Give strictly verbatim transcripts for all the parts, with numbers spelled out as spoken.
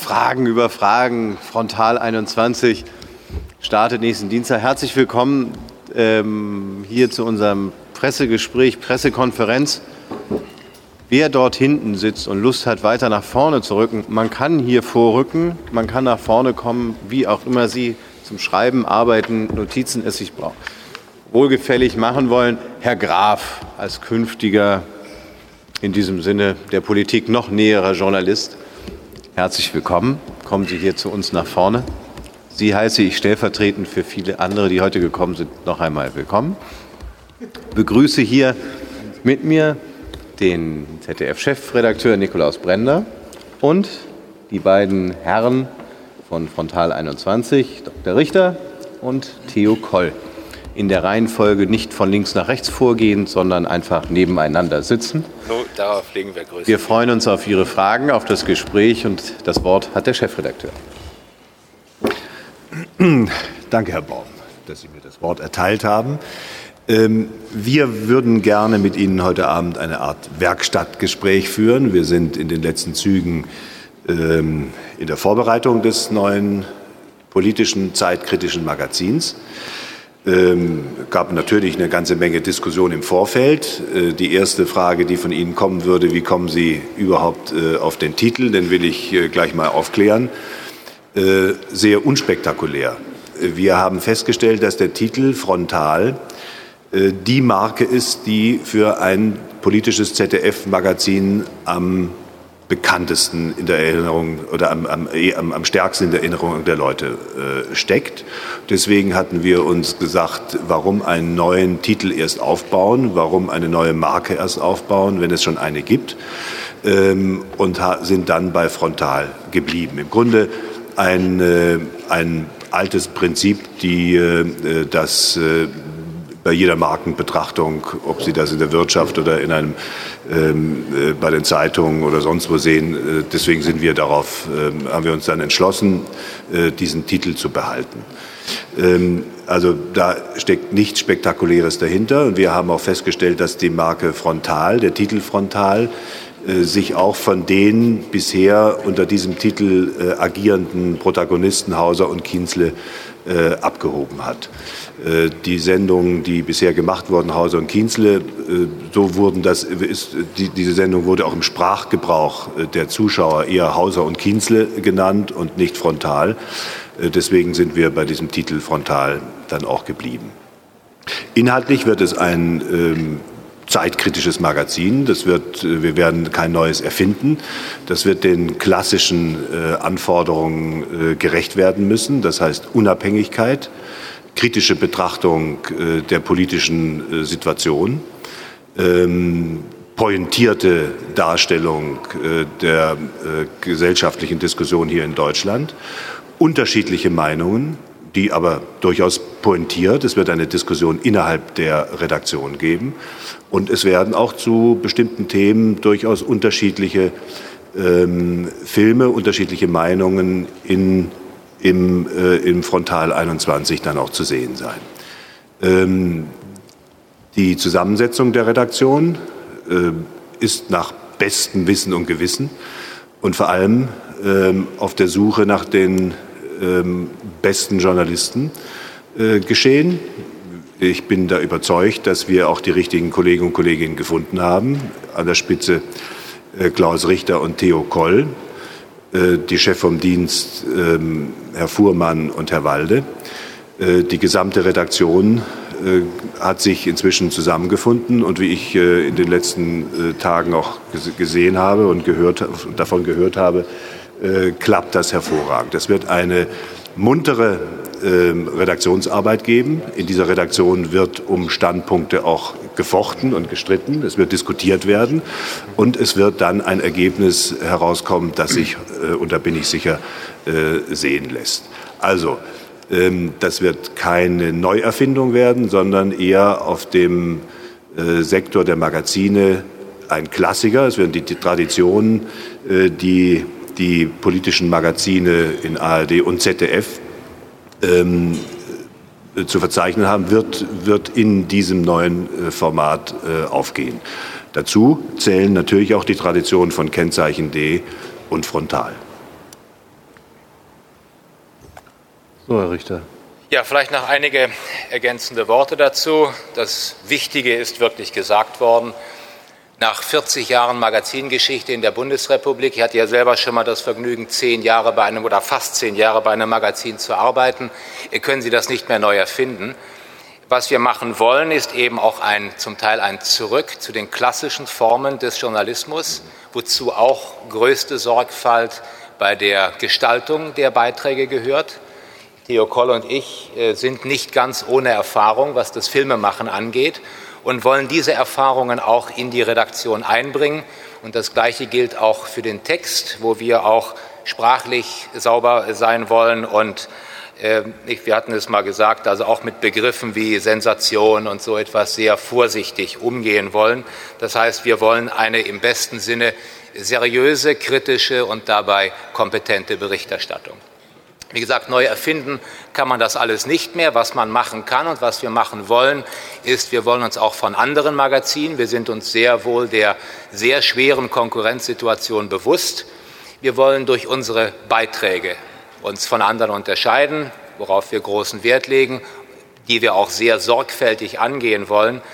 Fragen über Fragen, Frontal einundzwanzig, startet nächsten Dienstag. Herzlich willkommen ähm, hier zu unserem Pressegespräch, Pressekonferenz. Wer dort hinten sitzt und Lust hat, weiter nach vorne zu rücken, man kann hier vorrücken, man kann nach vorne kommen, wie auch immer Sie zum Schreiben, Arbeiten, Notizen es sich braucht. Wohlgefällig machen wollen. Herr Graf als künftiger, in diesem Sinne der Politik noch näherer Journalist, herzlich willkommen. Kommen Sie hier zu uns nach vorne. Sie heiße ich stellvertretend für viele andere, die heute gekommen sind, noch einmal willkommen. Begrüße hier mit mir den Z D F-Chefredakteur Nikolaus Brender und die beiden Herren von Frontal einundzwanzig, Doktor Richter und Theo Koll. In der Reihenfolge nicht von links nach rechts vorgehend, sondern einfach nebeneinander sitzen. So, darauf legen wir Grüße. Wir freuen uns auf Ihre Fragen, auf das Gespräch, und das Wort hat der Chefredakteur. Danke, Herr Baum, dass Sie mir das Wort erteilt haben. Wir würden gerne mit Ihnen heute Abend eine Art Werkstattgespräch führen. Wir sind in den letzten Zügen in der Vorbereitung des neuen politischen, zeitkritischen Magazins. Es ähm, gab natürlich eine ganze Menge Diskussion im Vorfeld. Äh, die erste Frage, die von Ihnen kommen würde, wie kommen Sie überhaupt äh, auf den Titel, den will ich äh, gleich mal aufklären. Äh, sehr unspektakulär. Wir haben festgestellt, dass der Titel Frontal äh, die Marke ist, die für ein politisches Z D F-Magazin am bekanntesten in der Erinnerung oder am, am, am, am stärksten in der Erinnerung der Leute äh, steckt. Deswegen hatten wir uns gesagt, warum einen neuen Titel erst aufbauen, warum eine neue Marke erst aufbauen, wenn es schon eine gibt, ähm, und sind dann bei Frontal geblieben. Im Grunde ein, äh, ein altes Prinzip, die äh, das äh, bei jeder Markenbetrachtung, ob Sie das in der Wirtschaft oder in einem, ähm, äh, bei den Zeitungen oder sonst wo sehen. Äh, deswegen sind wir darauf, äh, haben wir uns dann entschlossen, äh, diesen Titel zu behalten. Ähm, also da steckt nichts Spektakuläres dahinter. Und wir haben auch festgestellt, dass die Marke Frontal, der Titel Frontal, äh, sich auch von den bisher unter diesem Titel äh, agierenden Protagonisten Hauser und Kienzle äh, abgehoben hat. Die Sendungen, die bisher gemacht wurden, Hauser und Kienzle, so wurden das, ist, die, diese Sendung wurde auch im Sprachgebrauch der Zuschauer eher Hauser und Kienzle genannt und nicht Frontal. Deswegen sind wir bei diesem Titel Frontal dann auch geblieben. Inhaltlich wird es ein ähm, zeitkritisches Magazin. Das wird, wir werden kein neues erfinden. Das wird den klassischen äh, Anforderungen äh, gerecht werden müssen. Das heißt Unabhängigkeit, kritische Betrachtung äh, der politischen äh, Situation, ähm, pointierte Darstellung äh, der äh, gesellschaftlichen Diskussion hier in Deutschland, unterschiedliche Meinungen, die aber durchaus pointiert. Es wird eine Diskussion innerhalb der Redaktion geben und es werden auch zu bestimmten Themen durchaus unterschiedliche ähm, Filme, unterschiedliche Meinungen in Im, äh, im Frontal einundzwanzig dann auch zu sehen sein. Ähm, die Zusammensetzung der Redaktion äh, ist nach bestem Wissen und Gewissen und vor allem ähm, auf der Suche nach den ähm, besten Journalisten äh, geschehen. Ich bin da überzeugt, dass wir auch die richtigen Kolleginnen und Kollegen gefunden haben. An der Spitze äh, Klaus Richter und Theo Koll, die Chef vom Dienst, ähm, Herr Fuhrmann und Herr Walde. Äh, die gesamte Redaktion äh, hat sich inzwischen zusammengefunden und wie ich äh, in den letzten äh, Tagen auch gesehen habe und gehört, davon gehört habe, äh, klappt das hervorragend. Es wird eine muntere äh, Redaktionsarbeit geben. In dieser Redaktion wird um Standpunkte auch gefochten und gestritten. Es wird diskutiert werden und es wird dann ein Ergebnis herauskommen, das sich, äh, und da bin ich sicher, äh, sehen lässt. Also, ähm, das wird keine Neuerfindung werden, sondern eher auf dem äh, Sektor der Magazine ein Klassiker. Es werden die, die Traditionen, äh, die die politischen Magazine in A R D und Z D F ähm, zu verzeichnen haben, wird, wird in diesem neuen äh, Format äh, aufgehen. Dazu zählen natürlich auch die Traditionen von Kennzeichen D und Frontal. So, Herr Richter. Ja, vielleicht noch einige ergänzende Worte dazu. Das Wichtige ist wirklich gesagt worden. Nach vierzig Jahren Magazingeschichte in der Bundesrepublik, ich hatte ja selber schon mal das Vergnügen, zehn Jahre bei einem oder fast zehn Jahre bei einem Magazin zu arbeiten, können Sie das nicht mehr neu erfinden. Was wir machen wollen, ist eben auch ein, zum Teil ein Zurück zu den klassischen Formen des Journalismus, wozu auch größte Sorgfalt bei der Gestaltung der Beiträge gehört. Theo Kolle und ich äh, sind nicht ganz ohne Erfahrung, was das Filmemachen angeht, und wollen diese Erfahrungen auch in die Redaktion einbringen. Und das Gleiche gilt auch für den Text, wo wir auch sprachlich sauber sein wollen und äh, wir hatten es mal gesagt, also auch mit Begriffen wie Sensation und so etwas sehr vorsichtig umgehen wollen. Das heißt, wir wollen eine im besten Sinne seriöse, kritische und dabei kompetente Berichterstattung. Wie gesagt, neu erfinden kann man das alles nicht mehr. Was man machen kann und was wir machen wollen, ist, wir wollen uns auch von anderen Magazinen, wir sind uns sehr wohl der sehr schweren Konkurrenzsituation bewusst. Wir wollen durch unsere Beiträge uns von anderen unterscheiden, worauf wir großen Wert legen, die wir auch sehr sorgfältig angehen wollen.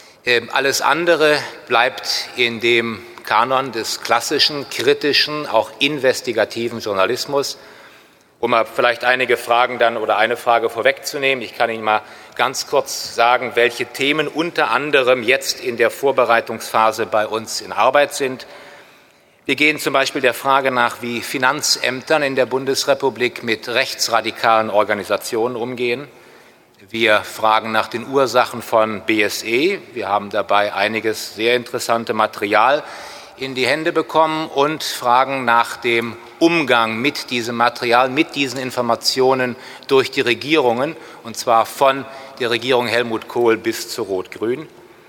Alles andere bleibt in dem Kanon des klassischen, kritischen, auch investigativen Journalismus. Um mal vielleicht einige Fragen dann oder eine Frage vorwegzunehmen, ich kann Ihnen mal ganz kurz sagen, welche Themen unter anderem jetzt in der Vorbereitungsphase bei uns in Arbeit sind. Wir gehen zum Beispiel der Frage nach, wie Finanzämtern in der Bundesrepublik mit rechtsradikalen Organisationen umgehen. Wir fragen nach den Ursachen von B S E. Wir haben dabei einiges sehr interessante Material in die Hände bekommen und fragen nach dem Umgang mit diesem Material, mit diesen Informationen durch die Regierungen, und zwar von der Regierung Helmut Kohl bis zu Rot-Grün.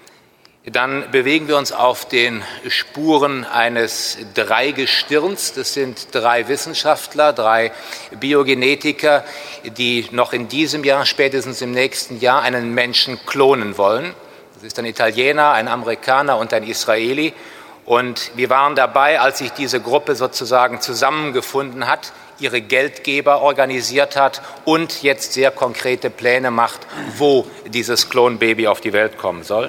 Dann bewegen wir uns auf den Spuren eines Dreigestirns. Das sind drei Wissenschaftler, drei Biogenetiker, die noch in diesem Jahr, spätestens im nächsten Jahr, einen Menschen klonen wollen. Das ist ein Italiener, ein Amerikaner und ein Israeli. Und wir waren dabei, als sich diese Gruppe sozusagen zusammengefunden hat, ihre Geldgeber organisiert hat und jetzt sehr konkrete Pläne macht, wo dieses Klonbaby auf die Welt kommen soll.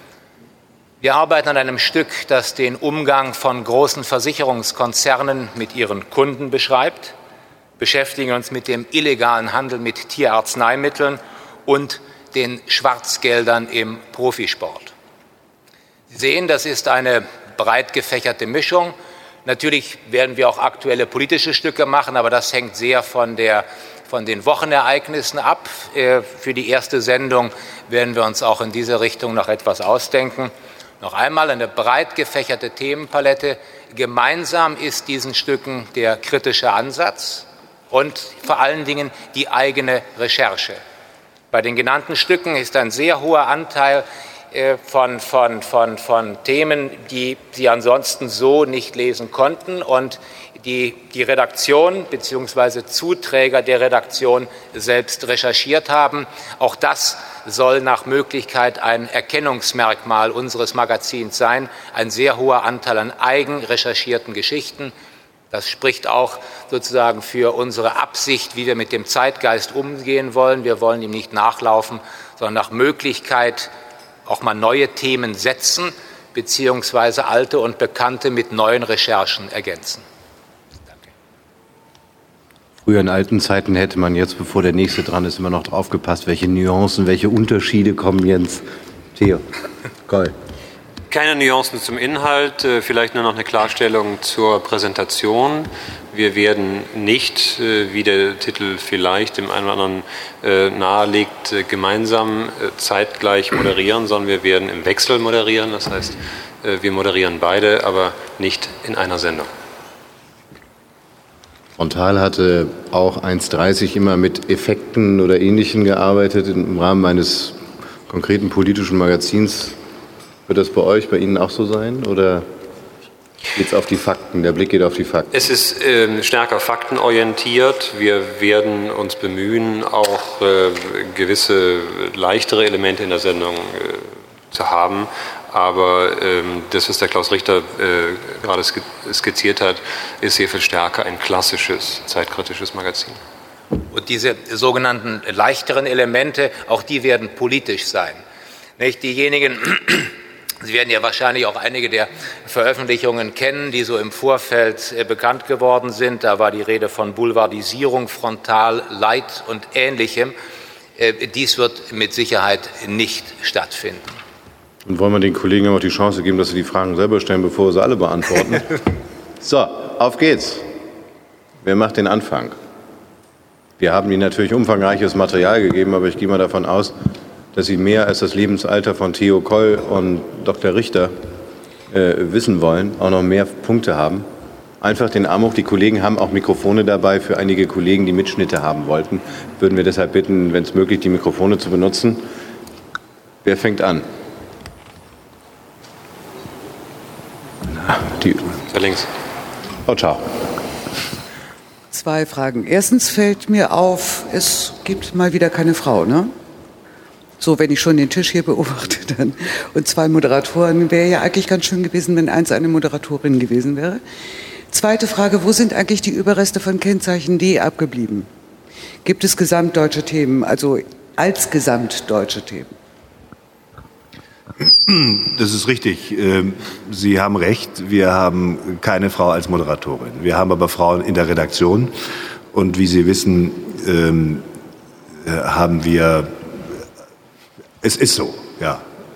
Wir arbeiten an einem Stück, das den Umgang von großen Versicherungskonzernen mit ihren Kunden beschreibt, beschäftigen uns mit dem illegalen Handel mit Tierarzneimitteln und den Schwarzgeldern im Profisport. Sie sehen, das ist eine breit gefächerte Mischung. Natürlich werden wir auch aktuelle politische Stücke machen, aber das hängt sehr von, der, von den Wochenereignissen ab. Für die erste Sendung werden wir uns auch in diese Richtung noch etwas ausdenken. Noch einmal eine breit gefächerte Themenpalette. Gemeinsam ist diesen Stücken der kritische Ansatz und vor allen Dingen die eigene Recherche. Bei den genannten Stücken ist ein sehr hoher Anteil Von, von, von, von Themen, die Sie ansonsten so nicht lesen konnten und die die Redaktion bzw. Zuträger der Redaktion selbst recherchiert haben. Auch das soll nach Möglichkeit ein Erkennungsmerkmal unseres Magazins sein. Ein sehr hoher Anteil an eigen recherchierten Geschichten. Das spricht auch sozusagen für unsere Absicht, wie wir mit dem Zeitgeist umgehen wollen. Wir wollen ihm nicht nachlaufen, sondern nach Möglichkeit auch mal neue Themen setzen, beziehungsweise alte und bekannte mit neuen Recherchen ergänzen. Danke. Früher in alten Zeiten hätte man jetzt, bevor der Nächste dran ist, immer noch drauf gepasst, welche Nuancen, welche Unterschiede kommen jetzt. Theo, Koll. Keine Nuancen zum Inhalt, vielleicht nur noch eine Klarstellung zur Präsentation. Wir werden nicht, wie der Titel vielleicht dem einen oder anderen nahelegt, gemeinsam zeitgleich moderieren, sondern wir werden im Wechsel moderieren. Das heißt, wir moderieren beide, aber nicht in einer Sendung. Frontal hatte auch eins dreißig immer mit Effekten oder Ähnlichem gearbeitet im Rahmen eines konkreten politischen Magazins. Wird das bei euch, bei Ihnen auch so sein, oder geht es auf die Fakten, der Blick geht auf die Fakten? Es ist äh, stärker faktenorientiert. Wir werden uns bemühen, auch äh, gewisse leichtere Elemente in der Sendung äh, zu haben. Aber ähm, das, was der Klaus Richter äh, gerade skizziert hat, ist sehr viel stärker ein klassisches, zeitkritisches Magazin. Und diese sogenannten leichteren Elemente, auch die werden politisch sein. Nicht? Diejenigen, Sie werden ja wahrscheinlich auch einige der Veröffentlichungen kennen, die so im Vorfeld äh, bekannt geworden sind. Da war die Rede von Boulevardisierung, Frontal, Leid und Ähnlichem. Äh, dies wird mit Sicherheit nicht stattfinden. Und wollen wir den Kollegen auch die Chance geben, dass sie die Fragen selber stellen, bevor sie alle beantworten? So, auf geht's. Wer macht den Anfang? Wir haben Ihnen natürlich umfangreiches Material gegeben, aber ich gehe mal davon aus, dass Sie mehr als das Lebensalter von Theo Koll und Doktor Richter äh, wissen wollen, auch noch mehr Punkte haben. Einfach den Arm hoch. Die Kollegen haben auch Mikrofone dabei für einige Kollegen, die Mitschnitte haben wollten. Würden wir deshalb bitten, wenn es möglich, die Mikrofone zu benutzen. Wer fängt an? Die links. Oh, ciao. Zwei Fragen. Erstens fällt mir auf, es gibt mal wieder keine Frau, ne? So, wenn ich schon den Tisch hier beobachte, dann. Und zwei Moderatoren, wäre ja eigentlich ganz schön gewesen, wenn eins eine Moderatorin gewesen wäre. Zweite Frage, wo sind eigentlich die Überreste von Kennzeichen D abgeblieben? Gibt es gesamtdeutsche Themen, also als gesamtdeutsche Themen? Das ist richtig. Sie haben recht. Wir haben keine Frau als Moderatorin. Wir haben aber Frauen in der Redaktion. Und wie Sie wissen, haben wir, es ist so, ja.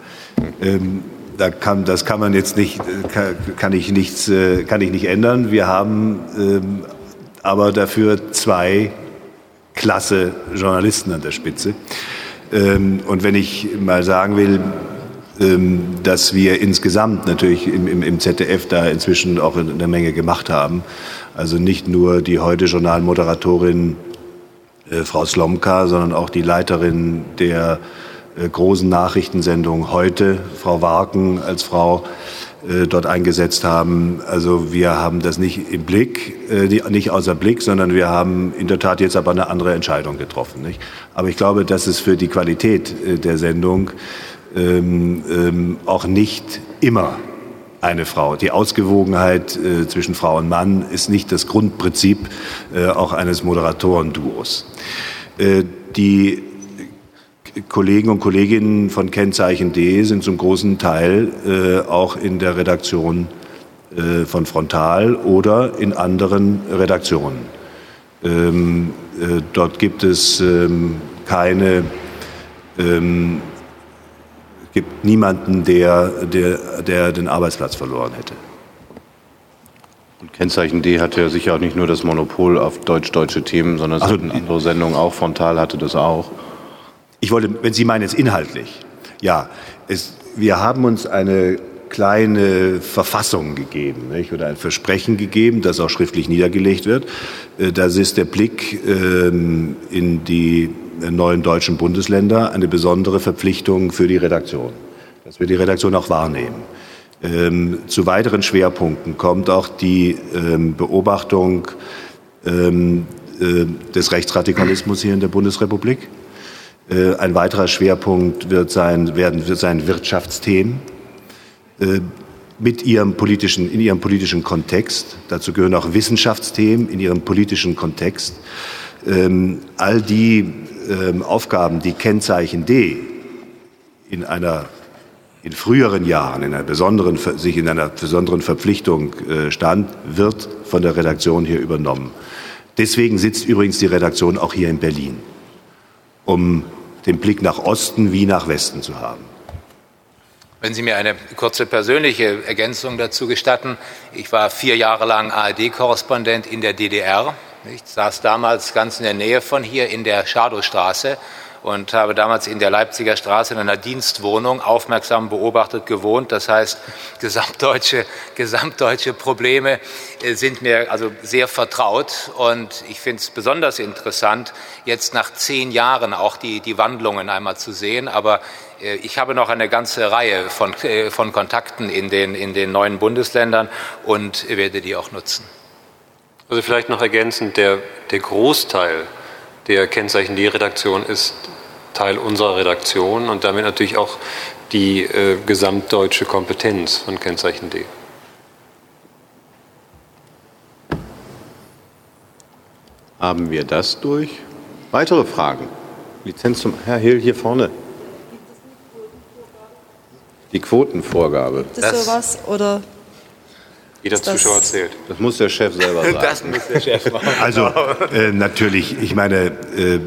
Da kann, das kann man jetzt nicht, kann, kann ich nichts, kann ich nicht ändern. Wir haben aber dafür zwei klasse Journalisten an der Spitze. Und wenn ich mal sagen will, dass wir insgesamt natürlich im, im Z D F da inzwischen auch eine Menge gemacht haben. Also nicht nur die heute Journalmoderatorin äh, Frau Slomka, sondern auch die Leiterin der äh, großen Nachrichtensendung heute, Frau Warken, als Frau äh, dort eingesetzt haben. Also wir haben das nicht im Blick, äh, die, nicht außer Blick, sondern wir haben in der Tat jetzt aber eine andere Entscheidung getroffen. Nicht? Aber ich glaube, dass es für die Qualität äh, der Sendung Ähm, ähm, auch nicht immer eine Frau. Die Ausgewogenheit äh, zwischen Frau und Mann ist nicht das Grundprinzip äh, auch eines Moderatorenduos. Äh, die Kollegen und Kolleginnen von Kennzeichen D sind zum großen Teil äh, auch in der Redaktion äh, von Frontal oder in anderen Redaktionen. Ähm, äh, dort gibt es ähm, keine ähm, gibt niemanden, der, der, der den Arbeitsplatz verloren hätte. Und Kennzeichen D hatte ja sicher auch nicht nur das Monopol auf deutsch-deutsche Themen, sondern es also, hatten andere Sendungen auch. Frontal hatte das auch. Ich wollte, wenn Sie meinen jetzt inhaltlich, ja, es, wir haben uns eine kleine Verfassung gegeben, nicht? Oder ein Versprechen gegeben, das auch schriftlich niedergelegt wird. Das ist der Blick ähm, in die neuen deutschen Bundesländer, eine besondere Verpflichtung für die Redaktion, dass wir die Redaktion auch wahrnehmen. Ähm, zu weiteren Schwerpunkten kommt auch die ähm, Beobachtung ähm, äh, des Rechtsradikalismus hier in der Bundesrepublik. Äh, ein weiterer Schwerpunkt wird sein, werden, wird sein Wirtschaftsthemen äh, mit ihrem politischen, in ihrem politischen Kontext. Dazu gehören auch Wissenschaftsthemen in ihrem politischen Kontext. Ähm, all die ähm, Aufgaben, die Kennzeichen D in einer in früheren Jahren in einer besonderen, sich in einer besonderen Verpflichtung äh, stand, wird von der Redaktion hier übernommen. Deswegen sitzt übrigens die Redaktion auch hier in Berlin, um den Blick nach Osten wie nach Westen zu haben. Wenn Sie mir eine kurze persönliche Ergänzung dazu gestatten. Ich war vier Jahre lang A R D-Korrespondent in der D D R. Ich saß damals ganz in der Nähe von hier in der Schadowstraße und habe damals in der Leipziger Straße in einer Dienstwohnung aufmerksam beobachtet gewohnt. Das heißt, gesamtdeutsche, gesamtdeutsche Probleme sind mir also sehr vertraut. Und ich finde es besonders interessant, jetzt nach zehn Jahren auch die, die Wandlungen einmal zu sehen. Aber ich habe noch eine ganze Reihe von, von Kontakten in den, in den neuen Bundesländern und werde die auch nutzen. Also vielleicht noch ergänzend, der, der Großteil der Kennzeichen D-Redaktion ist Teil unserer Redaktion und damit natürlich auch die äh, gesamtdeutsche Kompetenz von Kennzeichen D. Haben wir das durch? Weitere Fragen? Lizenz zum Herr Hill hier vorne. Die Quotenvorgabe. Gibt es sowas oder? Jeder Zuschauer zählt. Das muss der Chef selber sagen. Das muss der Chef machen. Also äh, natürlich, ich meine, äh,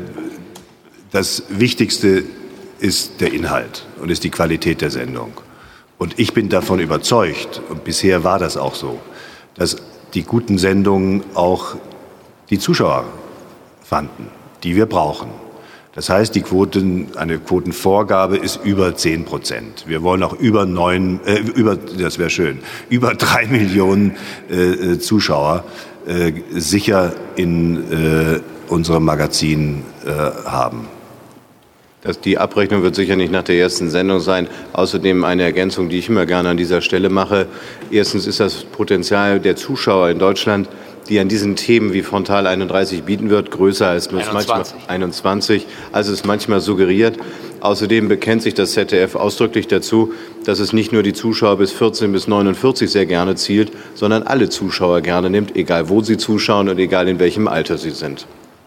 das Wichtigste ist der Inhalt und ist die Qualität der Sendung. Und ich bin davon überzeugt, und bisher war das auch so, dass die guten Sendungen auch die Zuschauer fanden, die wir brauchen. Das heißt, die Quoten, eine Quotenvorgabe ist über zehn Prozent. Wir wollen auch über neun, äh, über, das wäre schön, über drei Millionen äh, Zuschauer äh, sicher in äh, unserem Magazin äh, haben. Das, die Abrechnung wird sicher nicht nach der ersten Sendung sein. Außerdem eine Ergänzung, die ich immer gerne an dieser Stelle mache. Erstens ist das Potenzial der Zuschauer in Deutschland, die an diesen Themen wie Frontal einunddreißig bieten wird, größer als manchmal einundzwanzig, als es manchmal suggeriert. Außerdem bekennt sich das Z D F ausdrücklich dazu, dass es nicht nur die Zuschauer bis vierzehn bis neunundvierzig sehr gerne zielt, sondern alle Zuschauer gerne nimmt, egal wo sie zuschauen und egal in welchem Alter sie sind.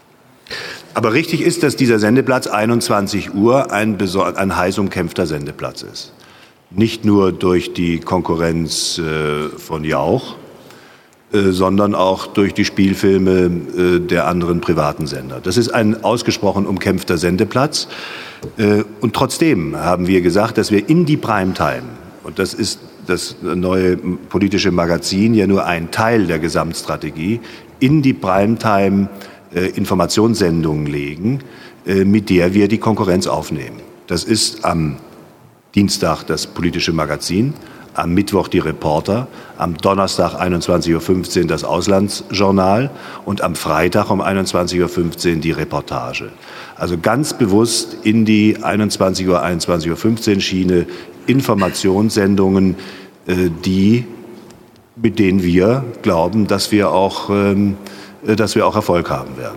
Aber richtig ist, dass dieser Sendeplatz einundzwanzig Uhr ein, ein heiß umkämpfter Sendeplatz ist. Nicht nur durch die Konkurrenz äh, von Jauch, äh, sondern auch durch die Spielfilme äh, der anderen privaten Sender. Das ist ein ausgesprochen umkämpfter Sendeplatz. Äh, und trotzdem haben wir gesagt, dass wir in die Primetime, und das ist das neue politische Magazin ja nur ein Teil der Gesamtstrategie, in die Primetime Informationssendungen legen, mit der wir die Konkurrenz aufnehmen. Das ist am Dienstag das politische Magazin, am Mittwoch die Reporter, am Donnerstag einundzwanzig Uhr fünfzehn das Auslandsjournal und am Freitag um einundzwanzig Uhr fünfzehn die Reportage. Also ganz bewusst in die einundzwanzig Uhr, einundzwanzig Uhr fünfzehn Schiene Informationssendungen, die, mit denen wir glauben, dass wir auch dass wir auch Erfolg haben werden.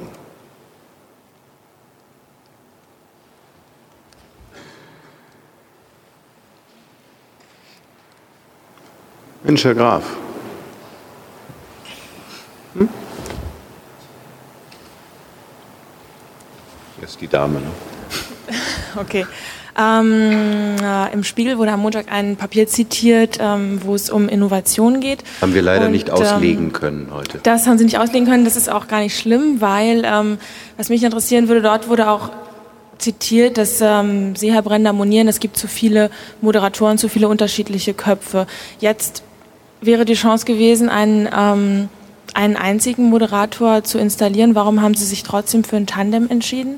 Mensch, Herr Graf. Hm? Das ist die Dame, ne? Okay. Ähm, äh, Im Spiegel wurde am Montag ein Papier zitiert, ähm, wo es um Innovation geht. Haben wir leider Und, nicht auslegen ähm, können heute. Das haben Sie nicht auslegen können. Das ist auch gar nicht schlimm, weil, ähm, was mich interessieren würde, dort wurde auch zitiert, dass ähm, Sie, Herr Brender, monieren, es gibt zu viele Moderatoren, zu viele unterschiedliche Köpfe. Jetzt wäre die Chance gewesen, einen, ähm, einen einzigen Moderator zu installieren. Warum haben Sie sich trotzdem für ein Tandem entschieden?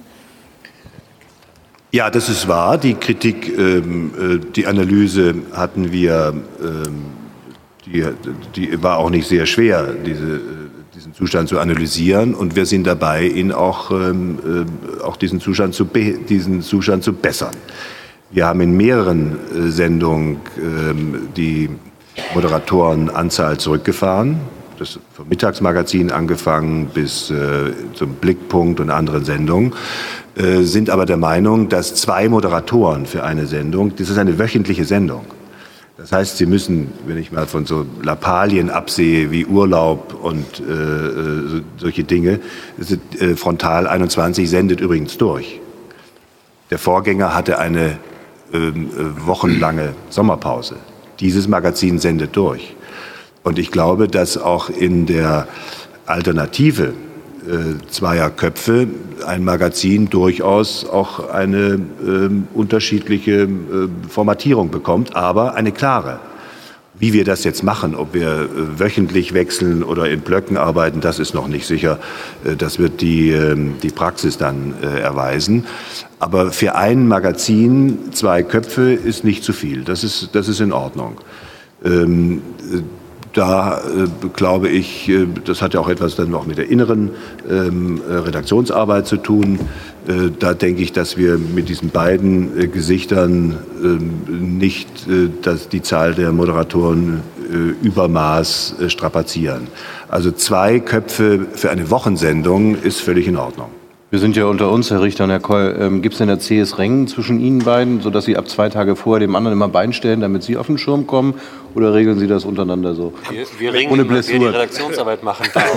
Ja, das ist wahr. Die Kritik, ähm, die Analyse hatten wir, ähm, die, die war auch nicht sehr schwer, diese, diesen Zustand zu analysieren. Und wir sind dabei, ihn auch, ähm, auch diesen, Zustand zu be- diesen Zustand zu bessern. Wir haben in mehreren äh, Sendungen ähm, die Moderatorenanzahl zurückgefahren. Das vom Mittagsmagazin angefangen bis äh, zum Blickpunkt und anderen Sendungen, äh, sind aber der Meinung, dass zwei Moderatoren für eine Sendung, das ist eine wöchentliche Sendung. Das heißt, Sie müssen, wenn ich mal von so Lappalien absehe wie Urlaub und äh, solche Dinge, sind, äh, Frontal einundzwanzig sendet übrigens durch. Der Vorgänger hatte eine äh, wochenlange Sommerpause. Dieses Magazin sendet durch. Und ich glaube, dass auch in der Alternative äh, zweier Köpfe ein Magazin durchaus auch eine äh, unterschiedliche äh, Formatierung bekommt, aber eine klare. Wie wir das jetzt machen, ob wir äh, wöchentlich wechseln oder in Blöcken arbeiten, das ist noch nicht sicher. Äh, das wird die, äh, die Praxis dann äh, erweisen. Aber für ein Magazin zwei Köpfe ist nicht zu viel. Das ist, das ist in Ordnung. Ähm, Da äh, glaube ich, äh, das hat ja auch etwas dann noch mit der inneren ähm, Redaktionsarbeit zu tun. Äh, da denke ich, dass wir mit diesen beiden äh, Gesichtern äh, nicht äh, dass die Zahl der Moderatoren äh, übermaß äh, strapazieren. Also zwei Köpfe für eine Wochensendung ist völlig in Ordnung. Wir sind ja unter uns, Herr Richter und Herr Keul. Ähm, Gibt es denn da zähes Rennen zwischen Ihnen beiden, sodass Sie ab zwei Tage vorher dem anderen immer Bein stellen, damit Sie auf den Schirm kommen? Oder regeln Sie das untereinander so? Wir, wir ringen, ohne wer die Redaktionsarbeit machen darf.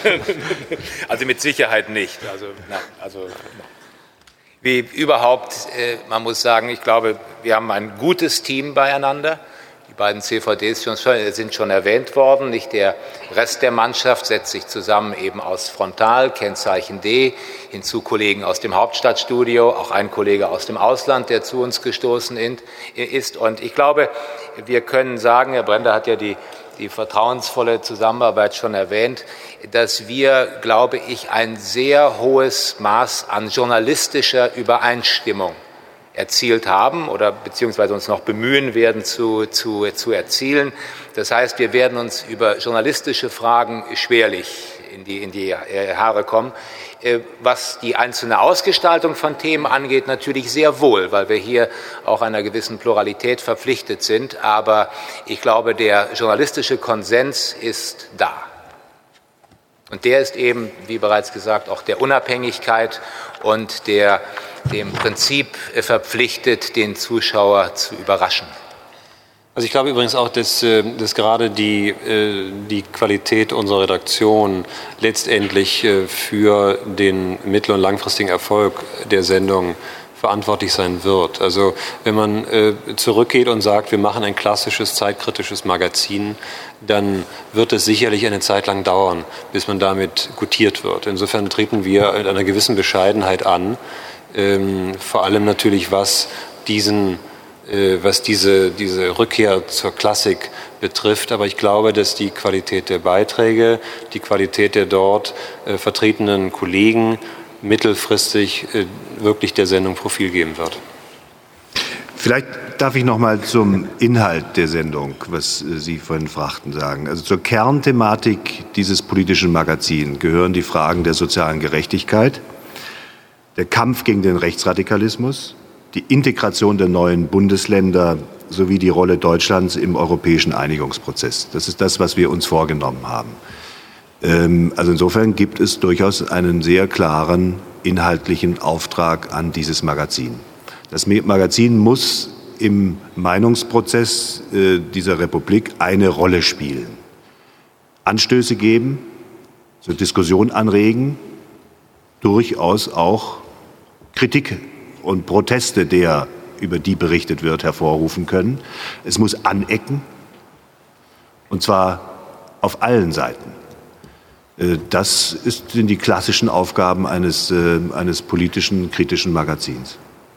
Also mit Sicherheit nicht. Also, na, also wie überhaupt, äh, man muss sagen, ich glaube, wir haben ein gutes Team beieinander. Die beiden C V Ds sind schon erwähnt worden. Nicht der Rest der Mannschaft setzt sich zusammen eben aus Frontal, Kennzeichen D, hinzu Kollegen aus dem Hauptstadtstudio, auch ein Kollege aus dem Ausland, der zu uns gestoßen ist. Und ich glaube, wir können sagen, Herr Brender hat ja die, die vertrauensvolle Zusammenarbeit schon erwähnt, dass wir, glaube ich, ein sehr hohes Maß an journalistischer Übereinstimmung erzielt haben oder beziehungsweise uns noch bemühen werden zu, zu, zu erzielen. Das heißt, wir werden uns über journalistische Fragen schwerlich in die, in die Haare kommen. Was die einzelne Ausgestaltung von Themen angeht, natürlich sehr wohl, weil wir hier auch einer gewissen Pluralität verpflichtet sind. Aber ich glaube, der journalistische Konsens ist da. Und der ist eben, wie bereits gesagt, auch der Unabhängigkeit und der dem Prinzip verpflichtet, den Zuschauer zu überraschen. Also ich glaube übrigens auch, dass, dass gerade die, die Qualität unserer Redaktion letztendlich für den mittel- und langfristigen Erfolg der Sendung verantwortlich sein wird. Also wenn man zurückgeht und sagt, wir machen ein klassisches, zeitkritisches Magazin, dann wird es sicherlich eine Zeit lang dauern, bis man damit gutiert wird. Insofern treten wir mit einer gewissen Bescheidenheit an, Ähm, vor allem natürlich, was diesen, äh, was diese, diese Rückkehr zur Klassik betrifft. Aber ich glaube, dass die Qualität der Beiträge, die Qualität der dort äh, vertretenen Kollegen mittelfristig äh, wirklich der Sendung Profil geben wird. Vielleicht darf ich noch mal zum Inhalt der Sendung, was äh, Sie vorhin fragten, sagen. Also zur Kernthematik dieses politischen Magazins gehören die Fragen der sozialen Gerechtigkeit, der Kampf gegen den Rechtsradikalismus, die Integration der neuen Bundesländer sowie die Rolle Deutschlands im europäischen Einigungsprozess. Das ist das, was wir uns vorgenommen haben. Also insofern gibt es durchaus einen sehr klaren inhaltlichen Auftrag an dieses Magazin. Das Magazin muss im Meinungsprozess dieser Republik eine Rolle spielen. Anstöße geben, zur Diskussion anregen, durchaus auch Kritik und Proteste der, über die berichtet wird, hervorrufen können. Es muss anecken, und zwar auf allen Seiten. Das sind die klassischen Aufgaben eines, eines politischen, kritischen Magazins.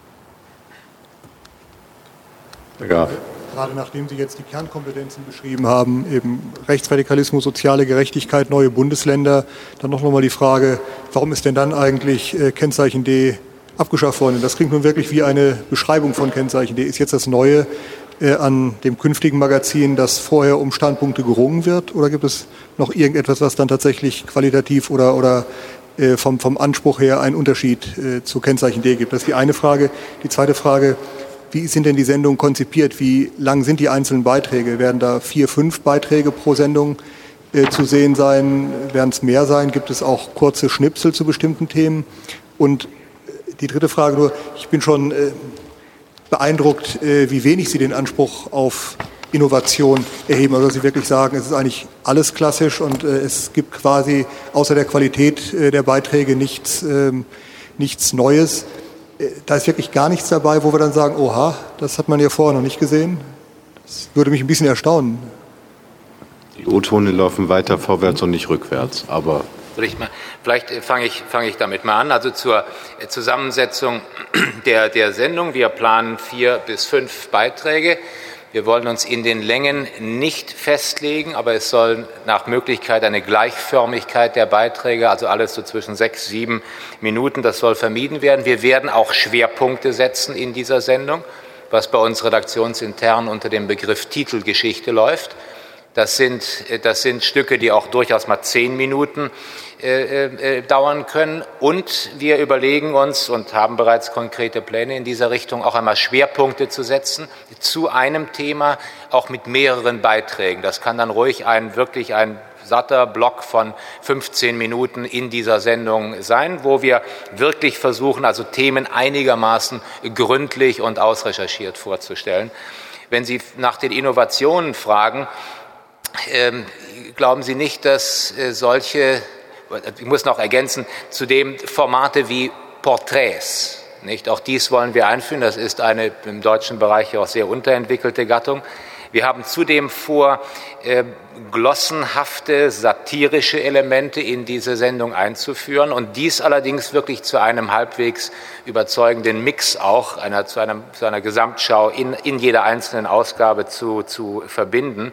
Herr Graf. Gerade nachdem Sie jetzt die Kernkompetenzen beschrieben haben, eben Rechtsradikalismus, soziale Gerechtigkeit, neue Bundesländer, dann noch mal die Frage, warum ist denn dann eigentlich äh, Kennzeichen D abgeschafft worden? Das klingt nun wirklich wie eine Beschreibung von Kennzeichen D. Ist jetzt das Neue äh, an dem künftigen Magazin, dass vorher um Standpunkte gerungen wird? Oder gibt es noch irgendetwas, was dann tatsächlich qualitativ oder, oder äh, vom, vom Anspruch her einen Unterschied äh, zu Kennzeichen D gibt? Das ist die eine Frage. Die zweite Frage: Wie sind denn die Sendungen konzipiert? Wie lang sind die einzelnen Beiträge? Werden da vier, fünf Beiträge pro Sendung äh, zu sehen sein? Werden es mehr sein? Gibt es auch kurze Schnipsel zu bestimmten Themen? Und die dritte Frage nur, ich bin schon äh, beeindruckt, äh, wie wenig Sie den Anspruch auf Innovation erheben. Also dass Sie wirklich sagen, es ist eigentlich alles klassisch und äh, es gibt quasi außer der Qualität äh, der Beiträge nichts, äh, nichts Neues. Da ist wirklich gar nichts dabei, wo wir dann sagen, oha, das hat man ja vorher noch nicht gesehen. Das würde mich ein bisschen erstaunen. Die O-Tone laufen weiter vorwärts und nicht rückwärts, aber... Vielleicht fange ich, fange ich damit mal an. Also zur Zusammensetzung der, der Sendung. Wir planen vier bis fünf Beiträge. Wir wollen uns in den Längen nicht festlegen, aber es soll nach Möglichkeit eine Gleichförmigkeit der Beiträge, also alles so zwischen sechs, sieben Minuten, das soll vermieden werden. Wir werden auch Schwerpunkte setzen in dieser Sendung, was bei uns redaktionsintern unter dem Begriff Titelgeschichte läuft. Das sind, das sind Stücke, die auch durchaus mal zehn Minuten äh, äh, dauern können. Und wir überlegen uns und haben bereits konkrete Pläne in dieser Richtung, auch einmal Schwerpunkte zu setzen zu einem Thema, auch mit mehreren Beiträgen. Das kann dann ruhig ein wirklich ein satter Block von fünfzehn Minuten in dieser Sendung sein, wo wir wirklich versuchen, also Themen einigermaßen gründlich und ausrecherchiert vorzustellen. Wenn Sie nach den Innovationen fragen, ähm, glauben Sie nicht, dass äh, solche, ich muss noch ergänzen, zudem Formate wie Porträts, nicht? Auch dies wollen wir einführen. Das ist eine im deutschen Bereich auch sehr unterentwickelte Gattung. Wir haben zudem vor, äh, glossenhafte, satirische Elemente in diese Sendung einzuführen und dies allerdings wirklich zu einem halbwegs überzeugenden Mix auch, einer, zu, einem, zu einer Gesamtschau in, in jeder einzelnen Ausgabe zu, zu verbinden.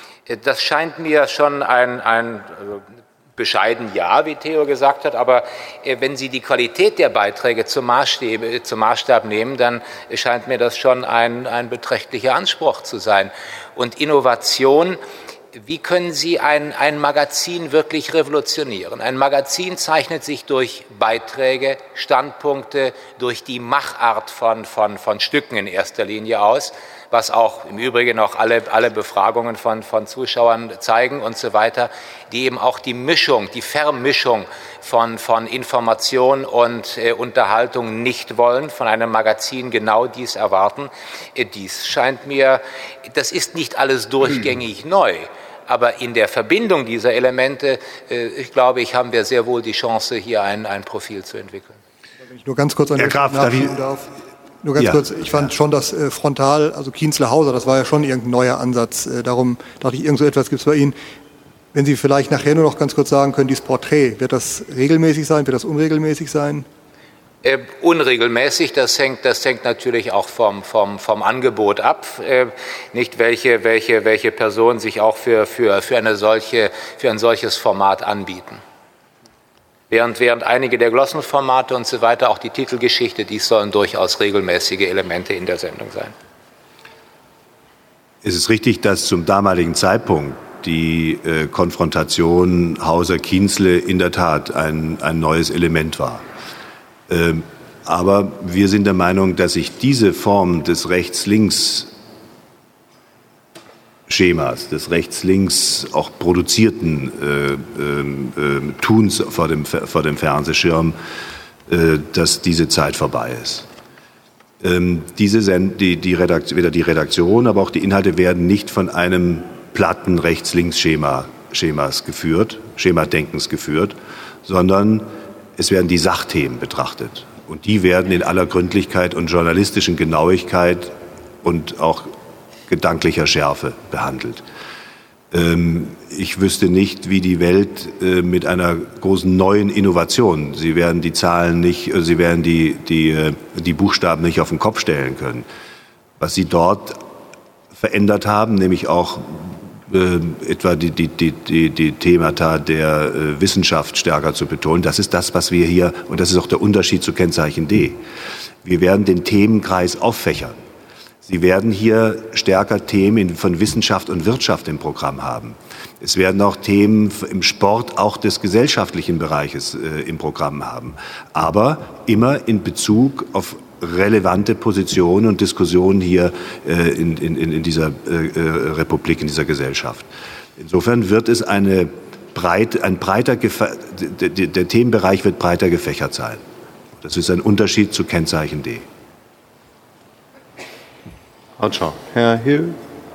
Das scheint mir schon ein, ein also bescheiden ja, wie Theo gesagt hat, aber äh, wenn Sie die Qualität der Beiträge zum Maßstab, zum Maßstab nehmen, dann scheint mir das schon ein, ein beträchtlicher Anspruch zu sein. Und Innovation, wie können Sie ein, ein Magazin wirklich revolutionieren? Ein Magazin zeichnet sich durch Beiträge, Standpunkte, durch die Machart von, von, von Stücken in erster Linie aus, was auch im Übrigen auch alle, alle Befragungen von, von Zuschauern zeigen und so weiter, die eben auch die Mischung, die Vermischung von, von Information und äh, Unterhaltung nicht wollen, von einem Magazin genau dies erwarten. Äh, dies scheint mir, das ist nicht alles durchgängig hm. neu, aber in der Verbindung dieser Elemente, äh, ich glaube ich, haben wir sehr wohl die Chance, hier ein, ein Profil zu entwickeln. Wenn ich nur ganz kurz an Herr Graf, nachschieben darf. Nur ganz ja. kurz, ich fand schon, dass äh, Frontal, also Kienzle-Hauser, das war ja schon irgendein neuer Ansatz. Äh, darum dachte ich, irgend so etwas gibt es bei Ihnen. Wenn Sie vielleicht nachher nur noch ganz kurz sagen können, dieses Porträt, wird das regelmäßig sein, wird das unregelmäßig sein? Äh, unregelmäßig, das hängt, das hängt natürlich auch vom, vom, vom Angebot ab, äh, nicht welche, welche, welche Personen sich auch für, für, für, eine solche, für ein solches Format anbieten. Während, während einige der Glossenformate und so weiter, auch die Titelgeschichte, dies sollen durchaus regelmäßige Elemente in der Sendung sein. Es ist richtig, dass zum damaligen Zeitpunkt die äh, Konfrontation Hauser-Kienzle in der Tat ein, ein neues Element war. Ähm, aber wir sind der Meinung, dass sich diese Form des Rechts-Links Schemas, des rechts-links auch produzierten äh, äh, Tuns vor dem, vor dem Fernsehschirm, äh, dass diese Zeit vorbei ist. Ähm, diese Send die, die Redakt weder die Redaktion, aber auch die Inhalte werden nicht von einem platten Rechts-links-Schema Schemas geführt, Schemadenkens geführt, sondern es werden die Sachthemen betrachtet. Und die werden in aller Gründlichkeit und journalistischen Genauigkeit und auch gedanklicher Schärfe behandelt. Ähm, ich wüsste nicht, wie die Welt äh, mit einer großen neuen Innovation, Sie werden die Zahlen nicht, äh, Sie werden die, die, äh, die Buchstaben nicht auf den Kopf stellen können. Was Sie dort verändert haben, nämlich auch äh, etwa die, die, die, die, die Themata der äh, Wissenschaft stärker zu betonen, das ist das, was wir hier, und das ist auch der Unterschied zu Kennzeichen D. Wir werden den Themenkreis auffächern. Sie werden hier stärker Themen von Wissenschaft und Wirtschaft im Programm haben. Es werden auch Themen im Sport, auch des gesellschaftlichen Bereiches äh, im Programm haben. Aber immer in Bezug auf relevante Positionen und Diskussionen hier äh, in, in, in dieser äh, Republik, in dieser Gesellschaft. Insofern wird es eine breit, ein breiter, der, der Themenbereich wird breiter gefächert sein. Das ist ein Unterschied zu Kennzeichen D. Herr Hill.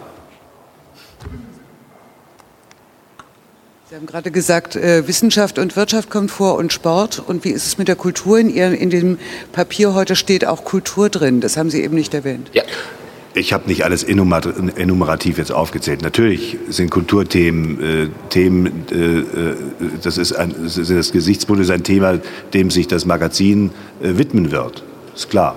Sie haben gerade gesagt, äh, Wissenschaft und Wirtschaft kommt vor und Sport. Und wie ist es mit der Kultur? In, Ihren, in dem Papier heute steht auch Kultur drin. Das haben Sie eben nicht erwähnt. Ja. Ich habe nicht alles enumerativ jetzt aufgezählt. Natürlich sind Kulturthemen äh, Themen, äh, das ist ein, das, ist das Gesichtspunkt ist ein Thema, dem sich das Magazin äh, widmen wird. Ist klar.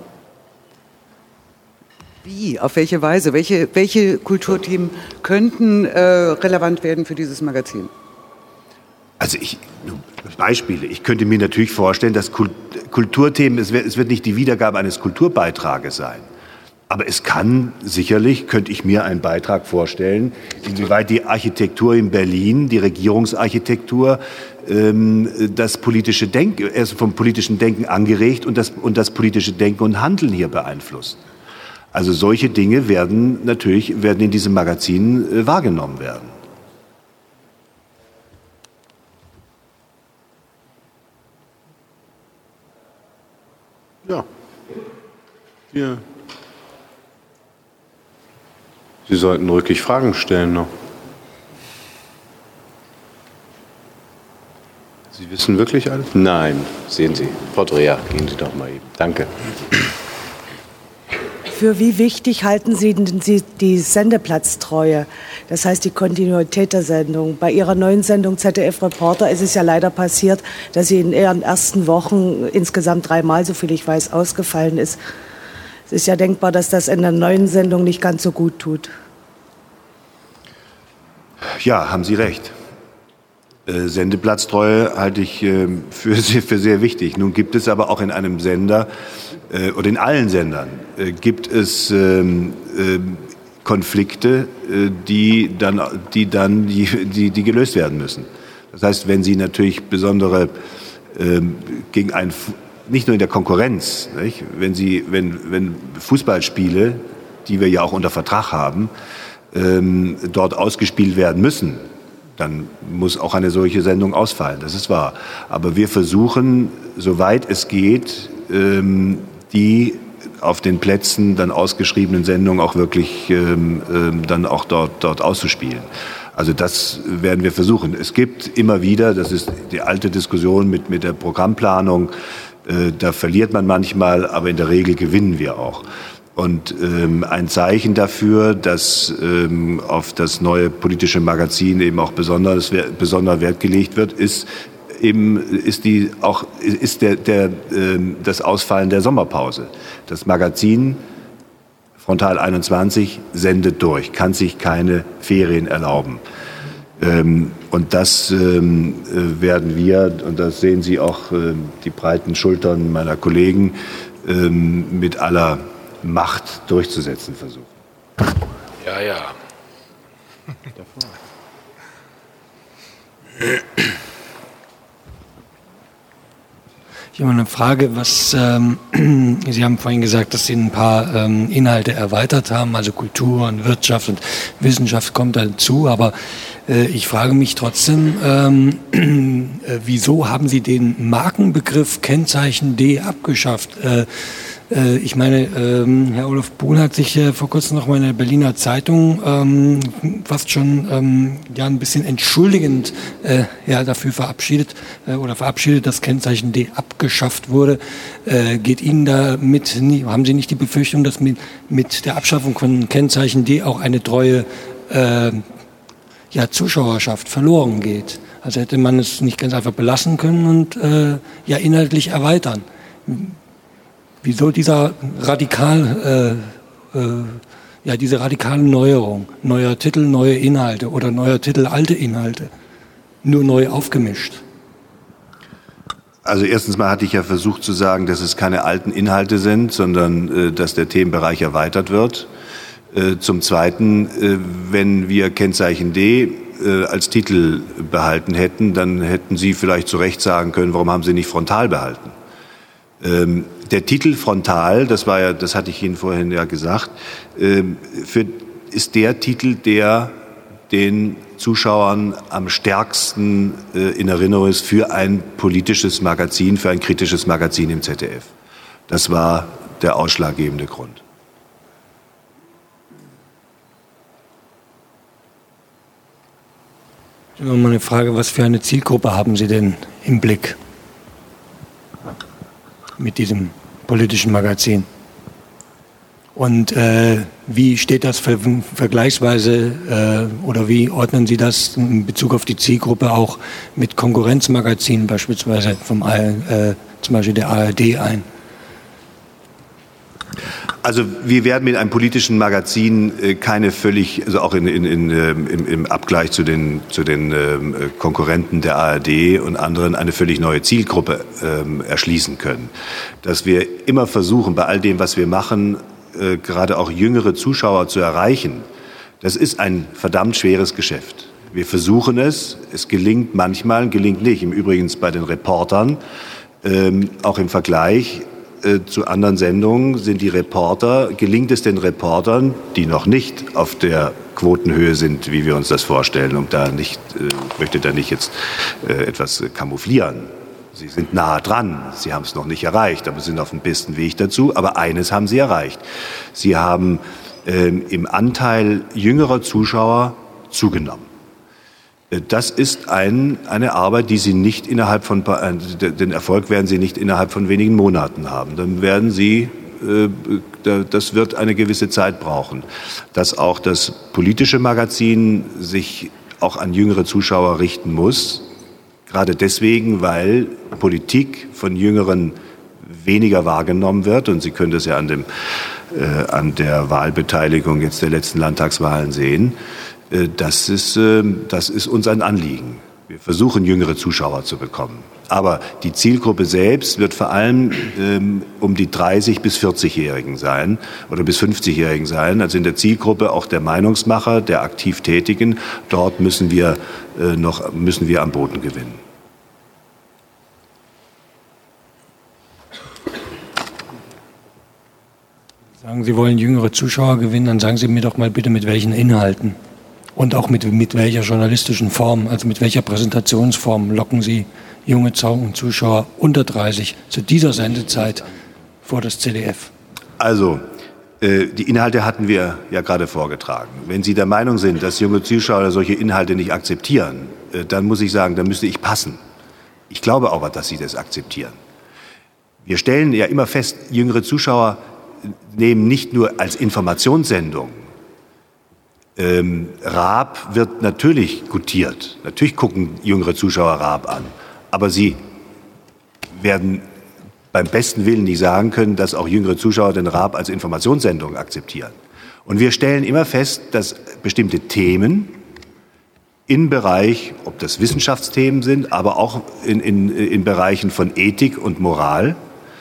Wie? Auf welche Weise? Welche, welche Kulturthemen könnten äh, relevant werden für dieses Magazin? Also ich, Beispiele. Ich könnte mir natürlich vorstellen, dass Kulturthemen, es wird, es wird nicht die Wiedergabe eines Kulturbeitrages sein. Aber es kann sicherlich, könnte ich mir einen Beitrag vorstellen, inwieweit die Architektur in Berlin, die Regierungsarchitektur, ähm, das politische Denken, erst vom politischen Denken angeregt und das, und das politische Denken und Handeln hier beeinflusst. Also solche Dinge werden natürlich werden in diesem Magazin äh, wahrgenommen werden. Ja. Wir. Sie sollten rücklich Fragen stellen noch. Sie wissen wirklich alles? Nein, sehen Sie. Frau Dreher, gehen Sie doch mal eben. Danke. Für wie wichtig halten Sie die Sendeplatztreue, das heißt die Kontinuität der Sendung? Bei Ihrer neuen Sendung Z D F Reporter ist es ja leider passiert, dass sie in Ihren ersten Wochen insgesamt dreimal, so viel ich weiß, ausgefallen ist. Es ist ja denkbar, dass das in der neuen Sendung nicht ganz so gut tut. Ja, haben Sie recht. Äh, Sendeplatztreue halte ich äh, für, sehr, für sehr wichtig. Nun gibt es aber auch in einem Sender äh, oder in allen Sendern äh, gibt es ähm, äh, Konflikte, äh, die dann, die, dann die, die, die gelöst werden müssen. Das heißt, wenn Sie natürlich besondere äh, gegen einen, nicht nur in der Konkurrenz, nicht? Wenn Sie, wenn, wenn Fußballspiele, die wir ja auch unter Vertrag haben, ähm, dort ausgespielt werden müssen, dann muss auch eine solche Sendung ausfallen, das ist wahr. Aber wir versuchen, soweit es geht, ähm, die auf den Plätzen dann ausgeschriebenen Sendungen auch wirklich ähm, ähm, dann auch dort, dort auszuspielen. Also das werden wir versuchen. Es gibt immer wieder, das ist die alte Diskussion mit, mit der Programmplanung, äh, da verliert man manchmal, aber in der Regel gewinnen wir auch. Und ähm, ein Zeichen dafür, dass ähm, auf das neue politische Magazin eben auch besonders, besonder Wert gelegt wird, ist eben ist die auch ist der, der ähm, das Ausfallen der Sommerpause. Das Magazin Frontal einundzwanzig sendet durch, kann sich keine Ferien erlauben. Ähm, und das ähm, werden wir, und das sehen Sie auch äh, die breiten Schultern meiner Kollegen, ähm, mit aller Macht durchzusetzen versuchen. Ja, ja. Ich habe eine Frage, was ähm, Sie haben vorhin gesagt, dass Sie ein paar ähm, Inhalte erweitert haben, also Kultur und Wirtschaft und Wissenschaft kommt dazu, aber äh, ich frage mich trotzdem, ähm, äh, wieso haben Sie den Markenbegriff Kennzeichen D abgeschafft? Äh, äh, ich meine, ähm, Herr Olaf Buhl hat sich äh, vor kurzem noch mal in der Berliner Zeitung ähm, fast schon ähm, ja ein bisschen entschuldigend äh, ja dafür verabschiedet äh, oder verabschiedet, dass Kennzeichen D abgeschafft wurde. Äh, geht Ihnen damit, nie, haben Sie nicht die Befürchtung, dass mit, mit der Abschaffung von Kennzeichen D auch eine treue äh, ja, Zuschauerschaft verloren geht? Also hätte man es nicht ganz einfach belassen können und äh, ja inhaltlich erweitern. Wieso dieser radikal, äh, äh, ja diese radikale Neuerung, neuer Titel, neue Inhalte oder neuer Titel, alte Inhalte, nur neu aufgemischt? Also erstens mal hatte ich ja versucht zu sagen, dass es keine alten Inhalte sind, sondern äh, dass der Themenbereich erweitert wird. Äh, zum Zweiten, äh, wenn wir Kennzeichen D äh, als Titel behalten hätten, dann hätten Sie vielleicht zu Recht sagen können, warum haben Sie nicht Frontal behalten? Ähm, der Titel Frontal, das war ja, das hatte ich Ihnen vorhin ja gesagt, ähm, für, ist der Titel, der den Zuschauern am stärksten äh, in Erinnerung ist für ein politisches Magazin, für ein kritisches Magazin im Z D F. Das war der ausschlaggebende Grund. Noch mal eine Frage, was für eine Zielgruppe haben Sie denn im Blick mit diesem politischen Magazin? Und äh, wie steht das ver vergleichsweise äh, oder wie ordnen Sie das in Bezug auf die Zielgruppe auch mit Konkurrenzmagazinen beispielsweise vom äh, zum Beispiel der A R D ein? Also wir werden mit einem politischen Magazin äh, keine völlig, also auch in, in, in, äh, im, im Abgleich zu den, zu den äh, Konkurrenten der A R D und anderen eine völlig neue Zielgruppe äh, erschließen können. Dass wir immer versuchen, bei all dem, was wir machen, äh, gerade auch jüngere Zuschauer zu erreichen, das ist ein verdammt schweres Geschäft. Wir versuchen es, es gelingt manchmal, gelingt nicht. Im Übrigen bei den Reportern, äh, auch im Vergleich zu anderen Sendungen sind die Reporter, gelingt es den Reportern, die noch nicht auf der Quotenhöhe sind, wie wir uns das vorstellen, und da nicht, ich möchte da nicht jetzt etwas kamuflieren, Sie sind nahe dran. Sie haben es noch nicht erreicht, aber sind auf dem besten Weg dazu. Aber eines haben Sie erreicht. Sie haben ähm, im Anteil jüngerer Zuschauer zugenommen. Äh, das ist ein, eine Arbeit, die Sie nicht innerhalb von, äh, den Erfolg werden Sie nicht innerhalb von wenigen Monaten haben. Dann werden Sie, äh, das wird eine gewisse Zeit brauchen. Dass auch das politische Magazin sich auch an jüngere Zuschauer richten muss, gerade deswegen, weil Politik von Jüngeren weniger wahrgenommen wird. Und Sie können das ja an, dem, äh, an der Wahlbeteiligung jetzt der letzten Landtagswahlen sehen. Äh, das ist, äh, das ist uns ein Anliegen. Wir versuchen, jüngere Zuschauer zu bekommen. Aber die Zielgruppe selbst wird vor allem ähm, um die dreißig- bis vierzigjährigen sein oder bis fünfzigjährigen sein. Also in der Zielgruppe auch der Meinungsmacher, der aktiv Tätigen. Dort müssen wir, äh, noch, müssen wir am Boden gewinnen. Sagen Sie wollen jüngere Zuschauer gewinnen, dann sagen Sie mir doch mal bitte, mit welchen Inhalten und auch mit, mit welcher journalistischen Form, also mit welcher Präsentationsform locken Sie junge Zuschauer unter dreißig zu dieser Sendezeit vor das Z D F? Also, äh, die Inhalte hatten wir ja gerade vorgetragen. Wenn Sie der Meinung sind, dass junge Zuschauer solche Inhalte nicht akzeptieren, äh, dann muss ich sagen, dann müsste ich passen. Ich glaube aber, dass Sie das akzeptieren. Wir stellen ja immer fest, jüngere Zuschauer nehmen nicht nur als Informationssendung. Ähm, Raab wird natürlich gutiert. Natürlich gucken jüngere Zuschauer Raab an. Aber sie werden beim besten Willen nicht sagen können, dass auch jüngere Zuschauer den Raab als Informationssendung akzeptieren. Und wir stellen immer fest, dass bestimmte Themen im Bereich, ob das Wissenschaftsthemen sind, aber auch in, in, in Bereichen von Ethik und Moral,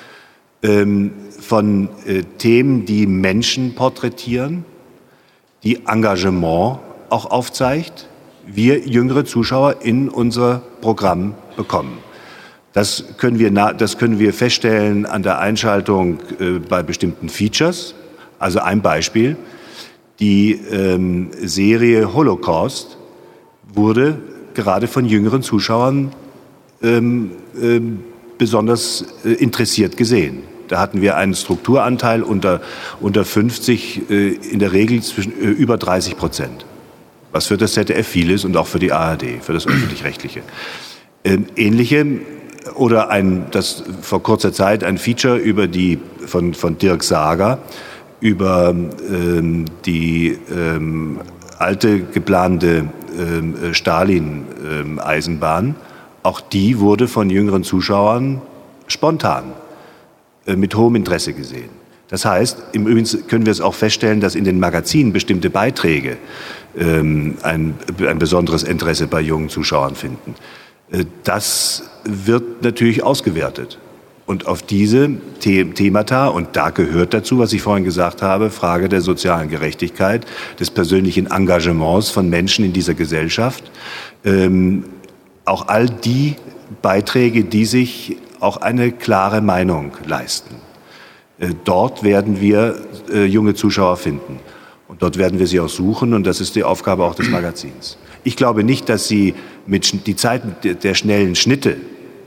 ähm, von äh, Themen, die Menschen porträtieren, die Engagement auch aufzeigt, wir jüngere Zuschauer in unser Programm bekommen. Das können wir, das können wir feststellen an der Einschaltung äh, bei bestimmten Features. Also ein Beispiel, die ähm, Serie Holocaust wurde gerade von jüngeren Zuschauern ähm, äh, besonders äh, interessiert gesehen. Da hatten wir einen Strukturanteil unter, unter fünfzig, äh, in der Regel zwischen äh, über dreißig Prozent. Was für das Z D F viel ist und auch für die A R D, für das Öffentlich-Rechtliche. Ähm, ähnliche oder ein, das vor kurzer Zeit ein Feature über die, von, von Dirk Sager über ähm, die ähm, alte geplante ähm, Stalin-Eisenbahn. Ähm, auch die wurde von jüngeren Zuschauern spontan äh, mit hohem Interesse gesehen. Das heißt, im Übrigen können wir es auch feststellen, dass in den Magazinen bestimmte Beiträge ähm, ein, ein besonderes Interesse bei jungen Zuschauern finden. Äh, das wird natürlich ausgewertet. Und auf diese The- Themata, und da gehört dazu, was ich vorhin gesagt habe, Frage der sozialen Gerechtigkeit, des persönlichen Engagements von Menschen in dieser Gesellschaft, ähm, auch all die Beiträge, die sich auch eine klare Meinung leisten. Äh, dort werden wir äh, junge Zuschauer finden. Und dort werden wir sie auch suchen, und das ist die Aufgabe auch des Magazins. Ich glaube nicht, dass Sie mit die Zeiten der schnellen Schnitte,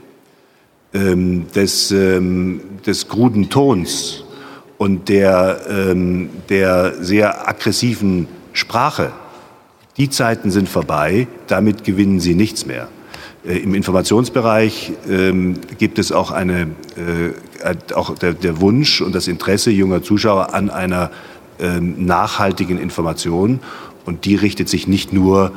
ähm, des, ähm, des kruden Tons und der, ähm, der sehr aggressiven Sprache, die Zeiten sind vorbei, damit gewinnen Sie nichts mehr. Äh, Im Informationsbereich ähm, gibt es auch, eine, äh, auch der, der Wunsch und das Interesse junger Zuschauer an einer ähm, nachhaltigen Information, und die richtet sich nicht nur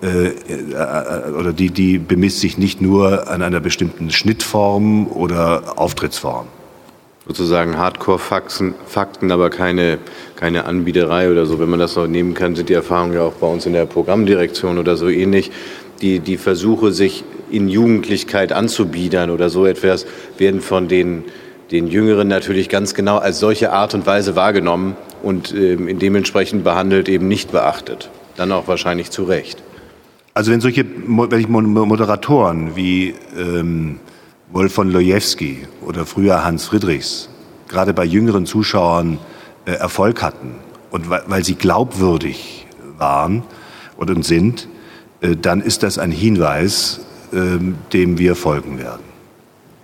oder die, die bemisst sich nicht nur an einer bestimmten Schnittform oder Auftrittsform. Sozusagen Hardcore-Fakten, Fakten, aber keine, keine Anbieterei oder so. Wenn man das noch nehmen kann, sind die Erfahrungen ja auch bei uns in der Programmdirektion oder so ähnlich. Die, die Versuche, sich in Jugendlichkeit anzubiedern oder so etwas, werden von den, den Jüngeren natürlich ganz genau als solche Art und Weise wahrgenommen und äh, dementsprechend behandelt, eben nicht beachtet. Dann auch wahrscheinlich zu Recht. Also wenn solche Moderatoren wie ähm, Wolf von Lojewski oder früher Hans Friedrichs gerade bei jüngeren Zuschauern äh, Erfolg hatten und weil, weil sie glaubwürdig waren und sind, äh, dann ist das ein Hinweis, äh, dem wir folgen werden.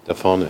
Da vorne.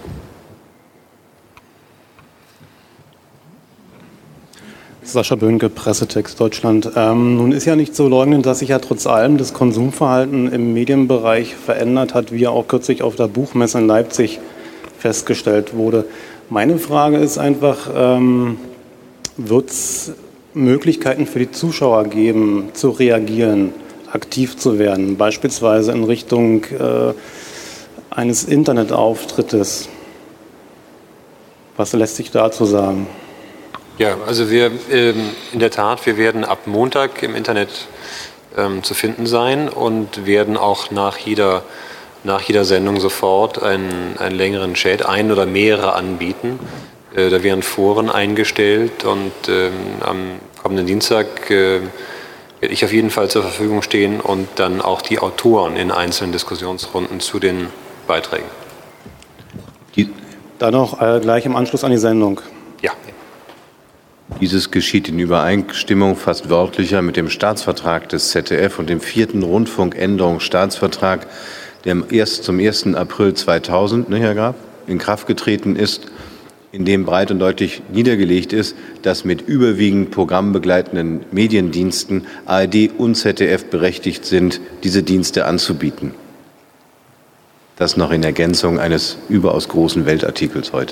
Sascha Böhnke, Pressetext Deutschland. Ähm, nun ist ja nicht zu leugnen, dass sich ja trotz allem das Konsumverhalten im Medienbereich verändert hat, wie ja auch kürzlich auf der Buchmesse in Leipzig festgestellt wurde. Meine Frage ist einfach, ähm, wird es Möglichkeiten für die Zuschauer geben, zu reagieren, aktiv zu werden, beispielsweise in Richtung äh, eines Internetauftrittes? Was lässt sich dazu sagen? Ja, also wir ähm, in der Tat, wir werden ab Montag im Internet ähm, zu finden sein und werden auch nach jeder, nach jeder Sendung sofort einen, einen längeren Chat, ein oder mehrere anbieten. Äh, da werden Foren eingestellt und ähm, am kommenden Dienstag äh, werde ich auf jeden Fall zur Verfügung stehen und dann auch die Autoren in einzelnen Diskussionsrunden zu den Beiträgen. Die, dann noch äh, gleich im Anschluss an die Sendung. Ja. Dieses geschieht in Übereinstimmung fast wörtlicher mit dem Staatsvertrag des Z D F und dem vierten Rundfunkänderungsstaatsvertrag, der erst zum ersten April zweitausend, ne, Herr Graf, in Kraft getreten ist, in dem breit und deutlich niedergelegt ist, dass mit überwiegend programmbegleitenden Mediendiensten A R D und Z D F berechtigt sind, diese Dienste anzubieten. Das noch in Ergänzung eines überaus großen Weltartikels heute.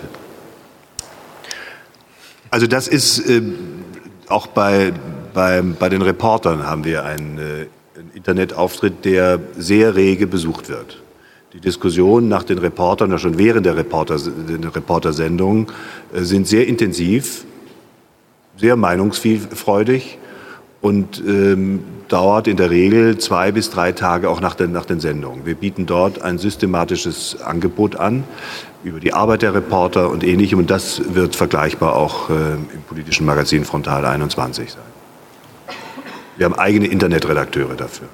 Also das ist äh, auch bei, bei, bei den Reportern haben wir einen, äh, einen Internetauftritt, der sehr rege besucht wird. Die Diskussionen nach den Reportern, oder schon während der Reporter, den Reportersendungen, äh, sind sehr intensiv, sehr meinungsfreudig und ähm, dauert in der Regel zwei bis drei Tage auch nach den, nach den Sendungen. Wir bieten dort ein systematisches Angebot an über die Arbeit der Reporter und Ähnlichem. Und das wird vergleichbar auch äh, im politischen Magazin Frontal einundzwanzig sein. Wir haben eigene Internetredakteure dafür.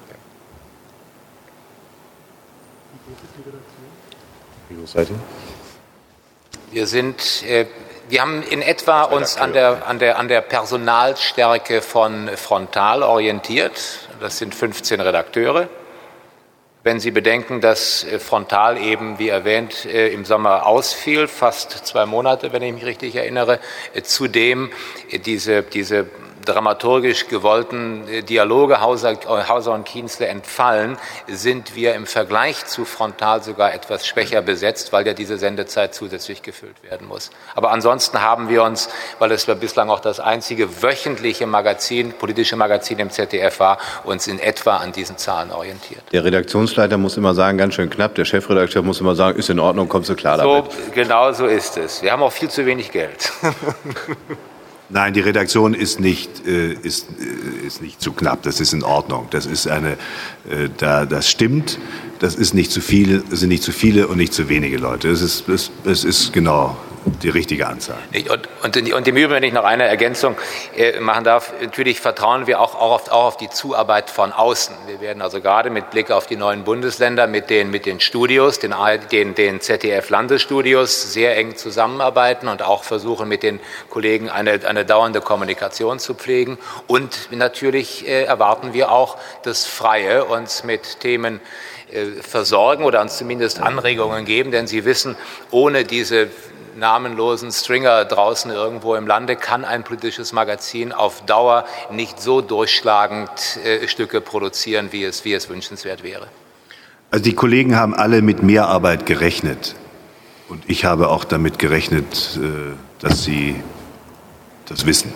Wir sind, äh, wir haben in etwa uns an der, an der, an der Personalstärke von Frontal orientiert. Das sind fünfzehn Redakteure. Wenn Sie bedenken, dass Frontal eben, wie erwähnt, im Sommer ausfiel, fast zwei Monate, wenn ich mich richtig erinnere, zudem diese, diese dramaturgisch gewollten Dialoge Hauser, Hauser und Kienzle entfallen, sind wir im Vergleich zu Frontal sogar etwas schwächer besetzt, weil ja diese Sendezeit zusätzlich gefüllt werden muss. Aber ansonsten haben wir uns, weil es bislang auch das einzige wöchentliche Magazin, politische Magazin im Z D F war, uns in etwa an diesen Zahlen orientiert. Der Redaktionsleiter muss immer sagen, ganz schön knapp, der Chefredakteur muss immer sagen, ist in Ordnung, kommst du klar damit. So, genau so ist es. Wir haben auch viel zu wenig Geld. Nein, die Redaktion ist nicht, äh, ist, äh, ist nicht zu knapp. Das ist in Ordnung. Das ist eine, äh, da, das stimmt. Das ist nicht zu viel, das sind nicht zu viele und nicht zu wenige Leute. Es ist, es, es ist genau die richtige Anzahl. Und, und, und im Übrigen, wenn ich noch eine Ergänzung äh, machen darf, natürlich vertrauen wir auch, auch, auf, auch auf die Zuarbeit von außen. Wir werden also gerade mit Blick auf die neuen Bundesländer mit den, mit den Studios, den, den, den Z D F-Landesstudios sehr eng zusammenarbeiten und auch versuchen, mit den Kollegen eine, eine dauernde Kommunikation zu pflegen. Und natürlich äh, erwarten wir auch das Freie, uns mit Themen äh, versorgen oder uns zumindest Anregungen geben, denn Sie wissen, ohne diese namenlosen Stringer draußen irgendwo im Lande kann ein politisches Magazin auf Dauer nicht so durchschlagend äh, Stücke produzieren, wie es, wie es wünschenswert wäre. Also die Kollegen haben alle mit Mehrarbeit gerechnet. Und ich habe auch damit gerechnet, äh, dass sie das wissen.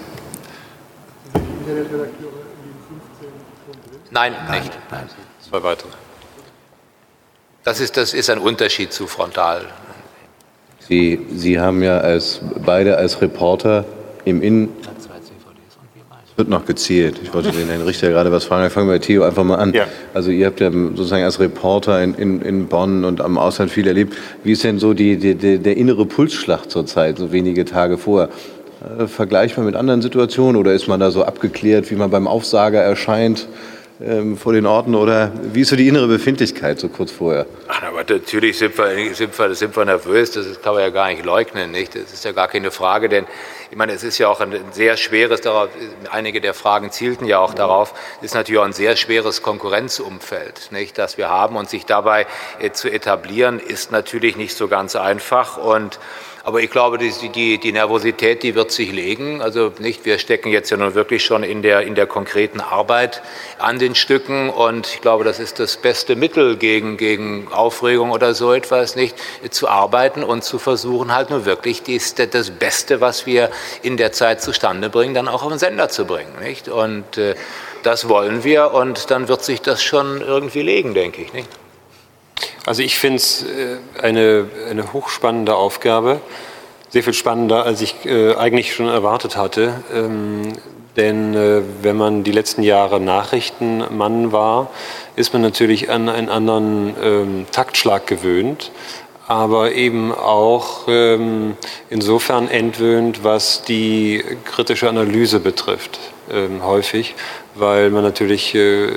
Nein, nicht. Nein. Zwei weitere. Das ist, das ist ein Unterschied zu Frontal. Sie, Sie haben ja als, beide als Reporter im Innen... Es wird noch gezählt. Ich wollte den Herrn Richter gerade was fragen. Fangen wir bei Theo einfach mal an. Ja. Also ihr habt ja sozusagen als Reporter in, in, in Bonn und am Ausland viel erlebt. Wie ist denn so die, die, die, der innere Pulsschlag zurzeit, so wenige Tage vorher? Äh, vergleichbar mit anderen Situationen oder ist man da so abgeklärt, wie man beim Aufsager erscheint? Vor den Orten oder wie ist so die innere Befindlichkeit so kurz vorher? Ach, aber natürlich sind wir, sind wir, sind wir nervös, das kann man ja gar nicht leugnen, nicht? Das ist ja gar keine Frage, denn ich meine, es ist ja auch ein sehr schweres, darauf, einige der Fragen zielten ja auch darauf, es ist natürlich auch ein sehr schweres Konkurrenzumfeld, nicht, das wir haben, und sich dabei äh, zu etablieren, ist natürlich nicht so ganz einfach. Und aber ich glaube, die, die, die Nervosität, die wird sich legen. Also nicht, wir stecken jetzt ja nun wirklich schon in der, in der konkreten Arbeit an den Stücken. Und ich glaube, das ist das beste Mittel gegen, gegen Aufregung oder so etwas, nicht, zu arbeiten und zu versuchen, halt nur wirklich dies, das Beste, was wir in der Zeit zustande bringen, dann auch auf den Sender zu bringen, nicht? Und äh, das wollen wir, und dann wird sich das schon irgendwie legen, denke ich, nicht? Also ich finde es eine, eine hochspannende Aufgabe, sehr viel spannender, als ich äh, eigentlich schon erwartet hatte. Ähm, denn äh, wenn man die letzten Jahre Nachrichtenmann war, ist man natürlich an einen anderen ähm, Taktschlag gewöhnt, aber eben auch ähm, insofern entwöhnt, was die kritische Analyse betrifft, ähm, häufig, weil man natürlich äh,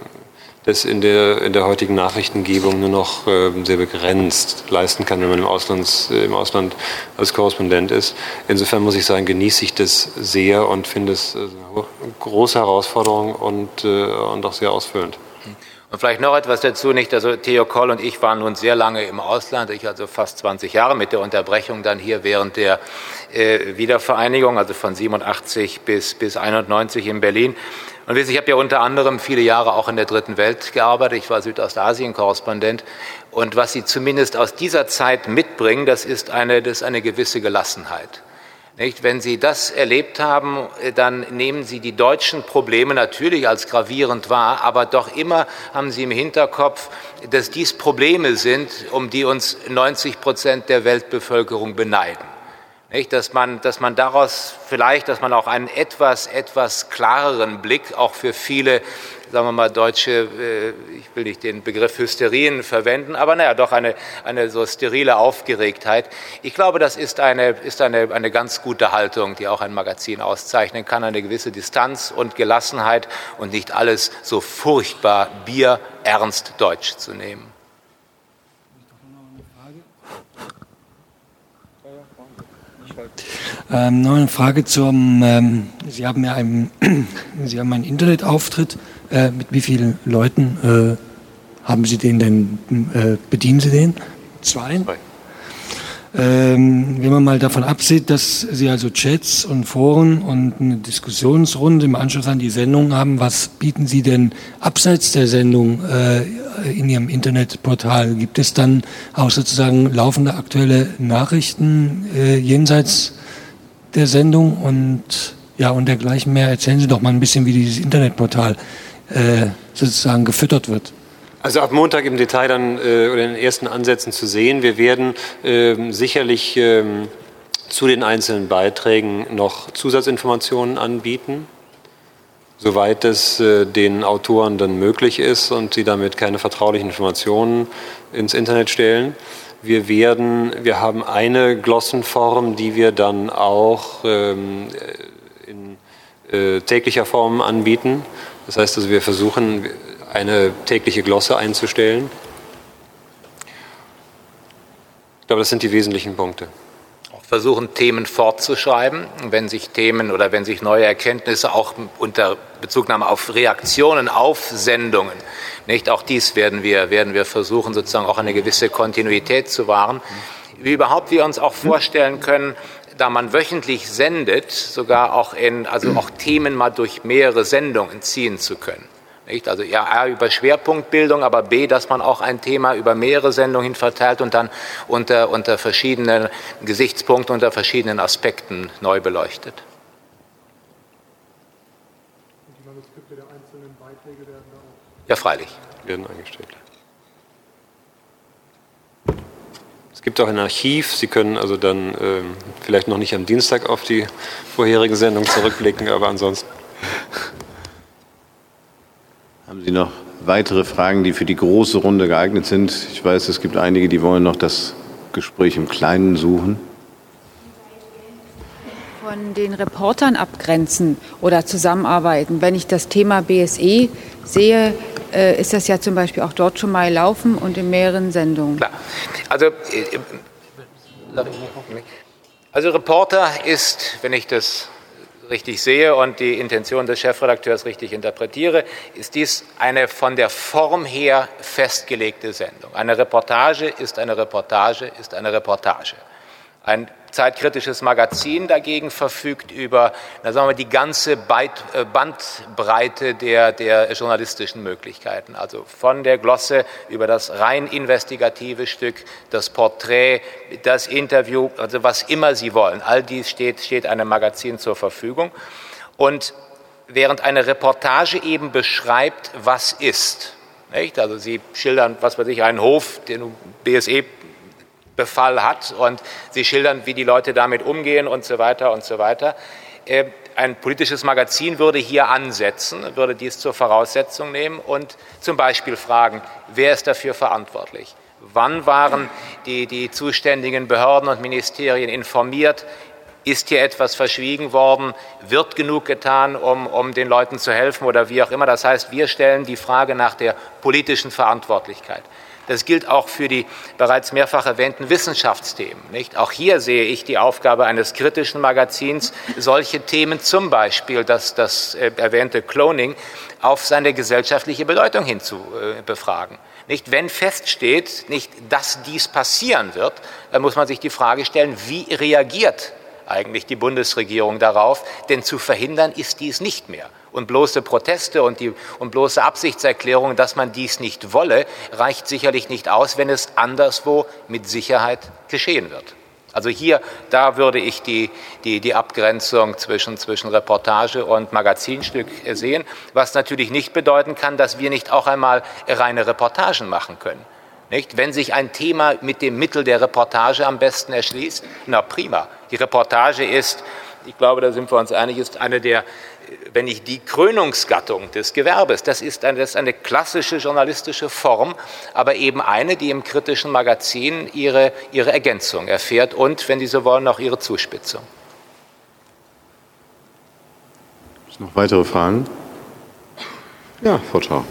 das in der, in der heutigen Nachrichtengebung nur noch äh, sehr begrenzt leisten kann, wenn man im, Auslands, äh, im Ausland als Korrespondent ist. Insofern muss ich sagen, genieße ich das sehr und finde es äh, eine große Herausforderung und, äh, und auch sehr ausfüllend. Und vielleicht noch etwas dazu, nicht? Also Theo Koll und ich waren nun sehr lange im Ausland, ich also fast zwanzig Jahre mit der Unterbrechung dann hier während der äh, Wiedervereinigung, also von siebenundachtzig bis, bis einundneunzig in Berlin. Und ich habe ja unter anderem viele Jahre auch in der Dritten Welt gearbeitet. Ich war Südostasien-Korrespondent. Und was Sie zumindest aus dieser Zeit mitbringen, das ist eine, das ist eine gewisse Gelassenheit. Nicht? Wenn Sie das erlebt haben, dann nehmen Sie die deutschen Probleme natürlich als gravierend wahr, aber doch immer haben Sie im Hinterkopf, dass dies Probleme sind, um die uns neunzig Prozent der Weltbevölkerung beneiden. Nicht, dass man, dass man daraus vielleicht, dass man auch einen etwas, etwas klareren Blick auch für viele, sagen wir mal, deutsche, äh, ich will nicht den Begriff Hysterien verwenden, aber naja, doch eine, eine so sterile Aufgeregtheit. Ich glaube, das ist eine, ist eine, eine ganz gute Haltung, die auch ein Magazin auszeichnen kann, eine gewisse Distanz und Gelassenheit und nicht alles so furchtbar bierernst deutsch zu nehmen. Ähm, noch eine Frage zum, ähm, Sie haben ja einen, Sie haben einen Internetauftritt. Äh, mit wie vielen Leuten äh, haben Sie den denn, äh, bedienen Sie den? Zwei? Zwei. Ähm, wenn man mal davon absieht, dass Sie also Chats und Foren und eine Diskussionsrunde im Anschluss an die Sendung haben, was bieten Sie denn abseits der Sendung äh, in Ihrem Internetportal? Gibt es dann auch sozusagen laufende aktuelle Nachrichten äh, jenseits der Sendung und ja und dergleichen mehr? Erzählen Sie doch mal ein bisschen, wie dieses Internetportal äh, sozusagen gefüttert wird. Also ab Montag im Detail dann äh, oder in den ersten Ansätzen zu sehen. Wir werden äh, sicherlich äh, zu den einzelnen Beiträgen noch Zusatzinformationen anbieten, soweit es äh, den Autoren dann möglich ist und sie damit keine vertraulichen Informationen ins Internet stellen. Wir werden, wir haben eine Glossenform, die wir dann auch ähm, in äh, täglicher Form anbieten. Das heißt also, wir versuchen, eine tägliche Glosse einzustellen. Ich glaube, das sind die wesentlichen Punkte. Auch versuchen, Themen fortzuschreiben, wenn sich Themen oder wenn sich neue Erkenntnisse auch unter Bezugnahme auf Reaktionen auf Sendungen, nicht? Auch dies werden wir, werden wir versuchen, sozusagen auch eine gewisse Kontinuität zu wahren. Wie überhaupt wir uns auch vorstellen können, da man wöchentlich sendet, sogar auch in, also auch Themen mal durch mehrere Sendungen ziehen zu können. Nicht? Also ja, A, über Schwerpunktbildung, aber B, dass man auch ein Thema über mehrere Sendungen hin verteilt und dann unter, unter verschiedenen Gesichtspunkten, unter verschiedenen Aspekten neu beleuchtet. Und die Manuskripte der einzelnen Beiträge werden da auch? Ja, freilich. Werden eingestellt. Es gibt auch ein Archiv. Sie können also dann ähm, vielleicht noch nicht am Dienstag auf die vorherige Sendung zurückblicken, aber ansonsten. Haben Sie noch weitere Fragen, die für die große Runde geeignet sind? Ich weiß, es gibt einige, die wollen noch das Gespräch im Kleinen suchen. Von den Reportern abgrenzen oder zusammenarbeiten. Wenn ich das Thema B S E sehe, äh, ist das ja zum Beispiel auch dort schon mal laufen und in mehreren Sendungen. Klar. Also, äh, Also Reporter ist, wenn ich das richtig sehe und die Intention des Chefredakteurs richtig interpretiere, ist dies eine von der Form her festgelegte Sendung. Eine Reportage ist eine Reportage ist eine Reportage. Ein zeitkritisches Magazin dagegen verfügt über, na sagen wir, die ganze Bandbreite der, der journalistischen Möglichkeiten. Also von der Glosse über das rein investigative Stück, das Porträt, das Interview, also was immer Sie wollen. All dies steht, steht einem Magazin zur Verfügung. Und während eine Reportage eben beschreibt, was ist, nicht? Also Sie schildern, was weiß ich, einen Hof, den B S E Befall hat und Sie schildern, wie die Leute damit umgehen und so weiter und so weiter. Ein politisches Magazin würde hier ansetzen, würde dies zur Voraussetzung nehmen und zum Beispiel fragen, wer ist dafür verantwortlich? Wann waren die, die zuständigen Behörden und Ministerien informiert? Ist hier etwas verschwiegen worden? Wird genug getan, um, um den Leuten zu helfen oder wie auch immer? Das heißt, wir stellen die Frage nach der politischen Verantwortlichkeit. Das gilt auch für die bereits mehrfach erwähnten Wissenschaftsthemen, nicht? Auch hier sehe ich die Aufgabe eines kritischen Magazins, solche Themen, zum Beispiel das, das äh, erwähnte Cloning, auf seine gesellschaftliche Bedeutung hin zu äh, befragen. Nicht, wenn feststeht, nicht, dass dies passieren wird, dann muss man sich die Frage stellen, wie reagiert eigentlich die Bundesregierung darauf? Denn zu verhindern ist dies nicht mehr. Und bloße Proteste und, die, und bloße Absichtserklärungen, dass man dies nicht wolle, reicht sicherlich nicht aus, wenn es anderswo mit Sicherheit geschehen wird. Also hier, da würde ich die, die, die Abgrenzung zwischen, zwischen Reportage und Magazinstück sehen, was natürlich nicht bedeuten kann, dass wir nicht auch einmal reine Reportagen machen können. Nicht? Wenn sich ein Thema mit dem Mittel der Reportage am besten erschließt, na prima. Die Reportage ist, ich glaube, da sind wir uns einig, ist eine der, wenn nicht die Krönungsgattung des Gewerbes. Das ist eine, das ist eine klassische journalistische Form, aber eben eine, die im kritischen Magazin ihre, ihre Ergänzung erfährt und, wenn Sie so wollen, auch ihre Zuspitzung. Gibt es noch weitere Fragen? Ja, Frau Schau.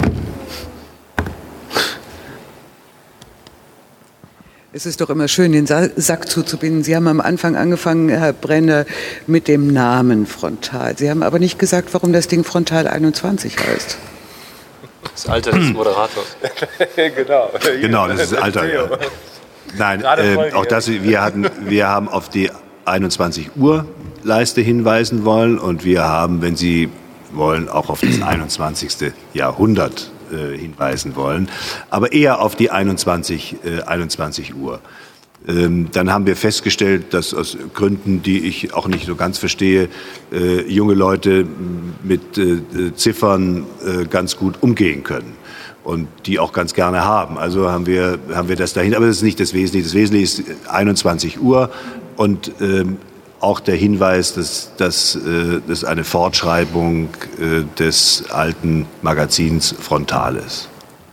Es ist doch immer schön, den Sack zuzubinden. Sie haben am Anfang angefangen, Herr Brenner, mit dem Namen Frontal. Sie haben aber nicht gesagt, warum das Ding Frontal einundzwanzig heißt. Das Alter des Moderators. genau. Genau, das ist das Alter. Ja. Nein, äh, auch das, wir, hatten, wir haben auf die einundzwanzig Uhr Leiste hinweisen wollen und wir haben, wenn Sie wollen, auch auf das einundzwanzigste Jahrhundert hinweisen wollen, aber eher auf die einundzwanzig Uhr. Ähm, dann haben wir festgestellt, dass aus Gründen, die ich auch nicht so ganz verstehe, äh, junge Leute mit äh, Ziffern äh, ganz gut umgehen können und die auch ganz gerne haben. Also haben wir, haben wir das dahin, aber das ist nicht das Wesentliche. Das Wesentliche ist einundzwanzig Uhr und ähm, auch der Hinweis, dass das äh, eine Fortschreibung äh, des alten Magazins Frontal ist.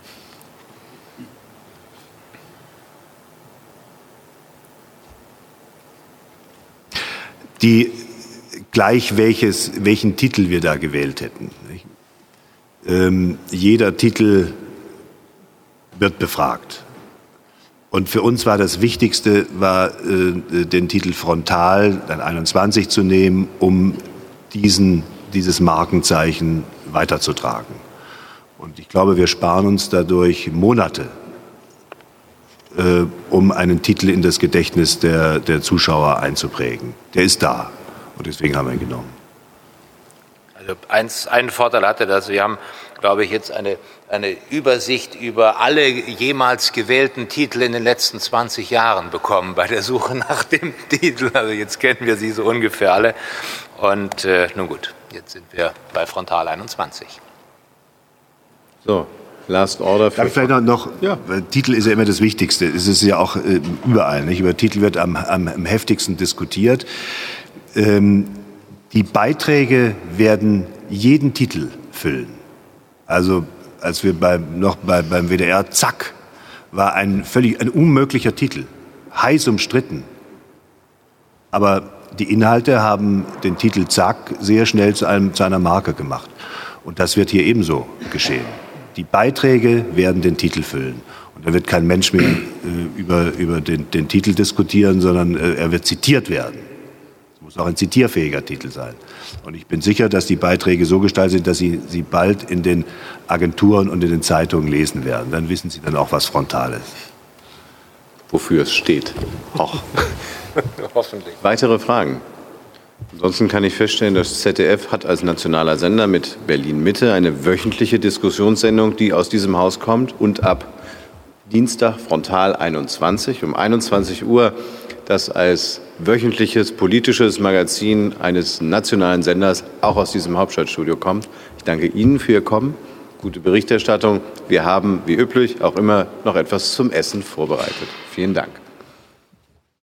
Die gleich welches, welchen Titel wir da gewählt hätten. Ähm, jeder Titel wird befragt. Und für uns war das Wichtigste, war, äh, den Titel Frontal, dann einundzwanzig zu nehmen, um diesen, dieses Markenzeichen weiterzutragen. Und ich glaube, wir sparen uns dadurch Monate, äh, um einen Titel in das Gedächtnis der, der Zuschauer einzuprägen. Der ist da und deswegen haben wir ihn genommen. Also eins, einen Vorteil hatte das, wir haben, glaube ich, jetzt eine, eine Übersicht über alle jemals gewählten Titel in den letzten zwanzig Jahren bekommen bei der Suche nach dem Titel. Also jetzt kennen wir sie so ungefähr alle. Und äh, nun gut, jetzt sind wir bei Frontal einundzwanzig. So, Last Order. Darf ich vielleicht noch, noch ja. Titel ist ja immer das Wichtigste. Es ist ja auch äh, überall, nicht? Über Titel wird am, am, am heftigsten diskutiert. Ähm, die Beiträge werden jeden Titel füllen. Also als wir beim, noch bei, beim W D R, zack, war ein völlig ein unmöglicher Titel, heiß umstritten. Aber die Inhalte haben den Titel zack sehr schnell zu, einem, zu einer Marke gemacht. Und das wird hier ebenso geschehen. Die Beiträge werden den Titel füllen. Und da wird kein Mensch mehr äh, über, über den, den Titel diskutieren, sondern äh, er wird zitiert werden. muss auch ein zitierfähiger Titel sein. Und ich bin sicher, dass die Beiträge so gestaltet sind, dass Sie sie bald in den Agenturen und in den Zeitungen lesen werden. Dann wissen Sie dann auch, was frontal ist. Wofür es steht. Auch. Hoffentlich. Weitere Fragen? Ansonsten kann ich feststellen, das Z D F hat als nationaler Sender mit Berlin Mitte eine wöchentliche Diskussionssendung, die aus diesem Haus kommt und ab Dienstag Frontal einundzwanzig um einundzwanzig Uhr das als wöchentliches politisches Magazin eines nationalen Senders auch aus diesem Hauptstadtstudio kommt. Ich danke Ihnen für Ihr Kommen, gute Berichterstattung. Wir haben wie üblich auch immer noch etwas zum Essen vorbereitet. Vielen Dank.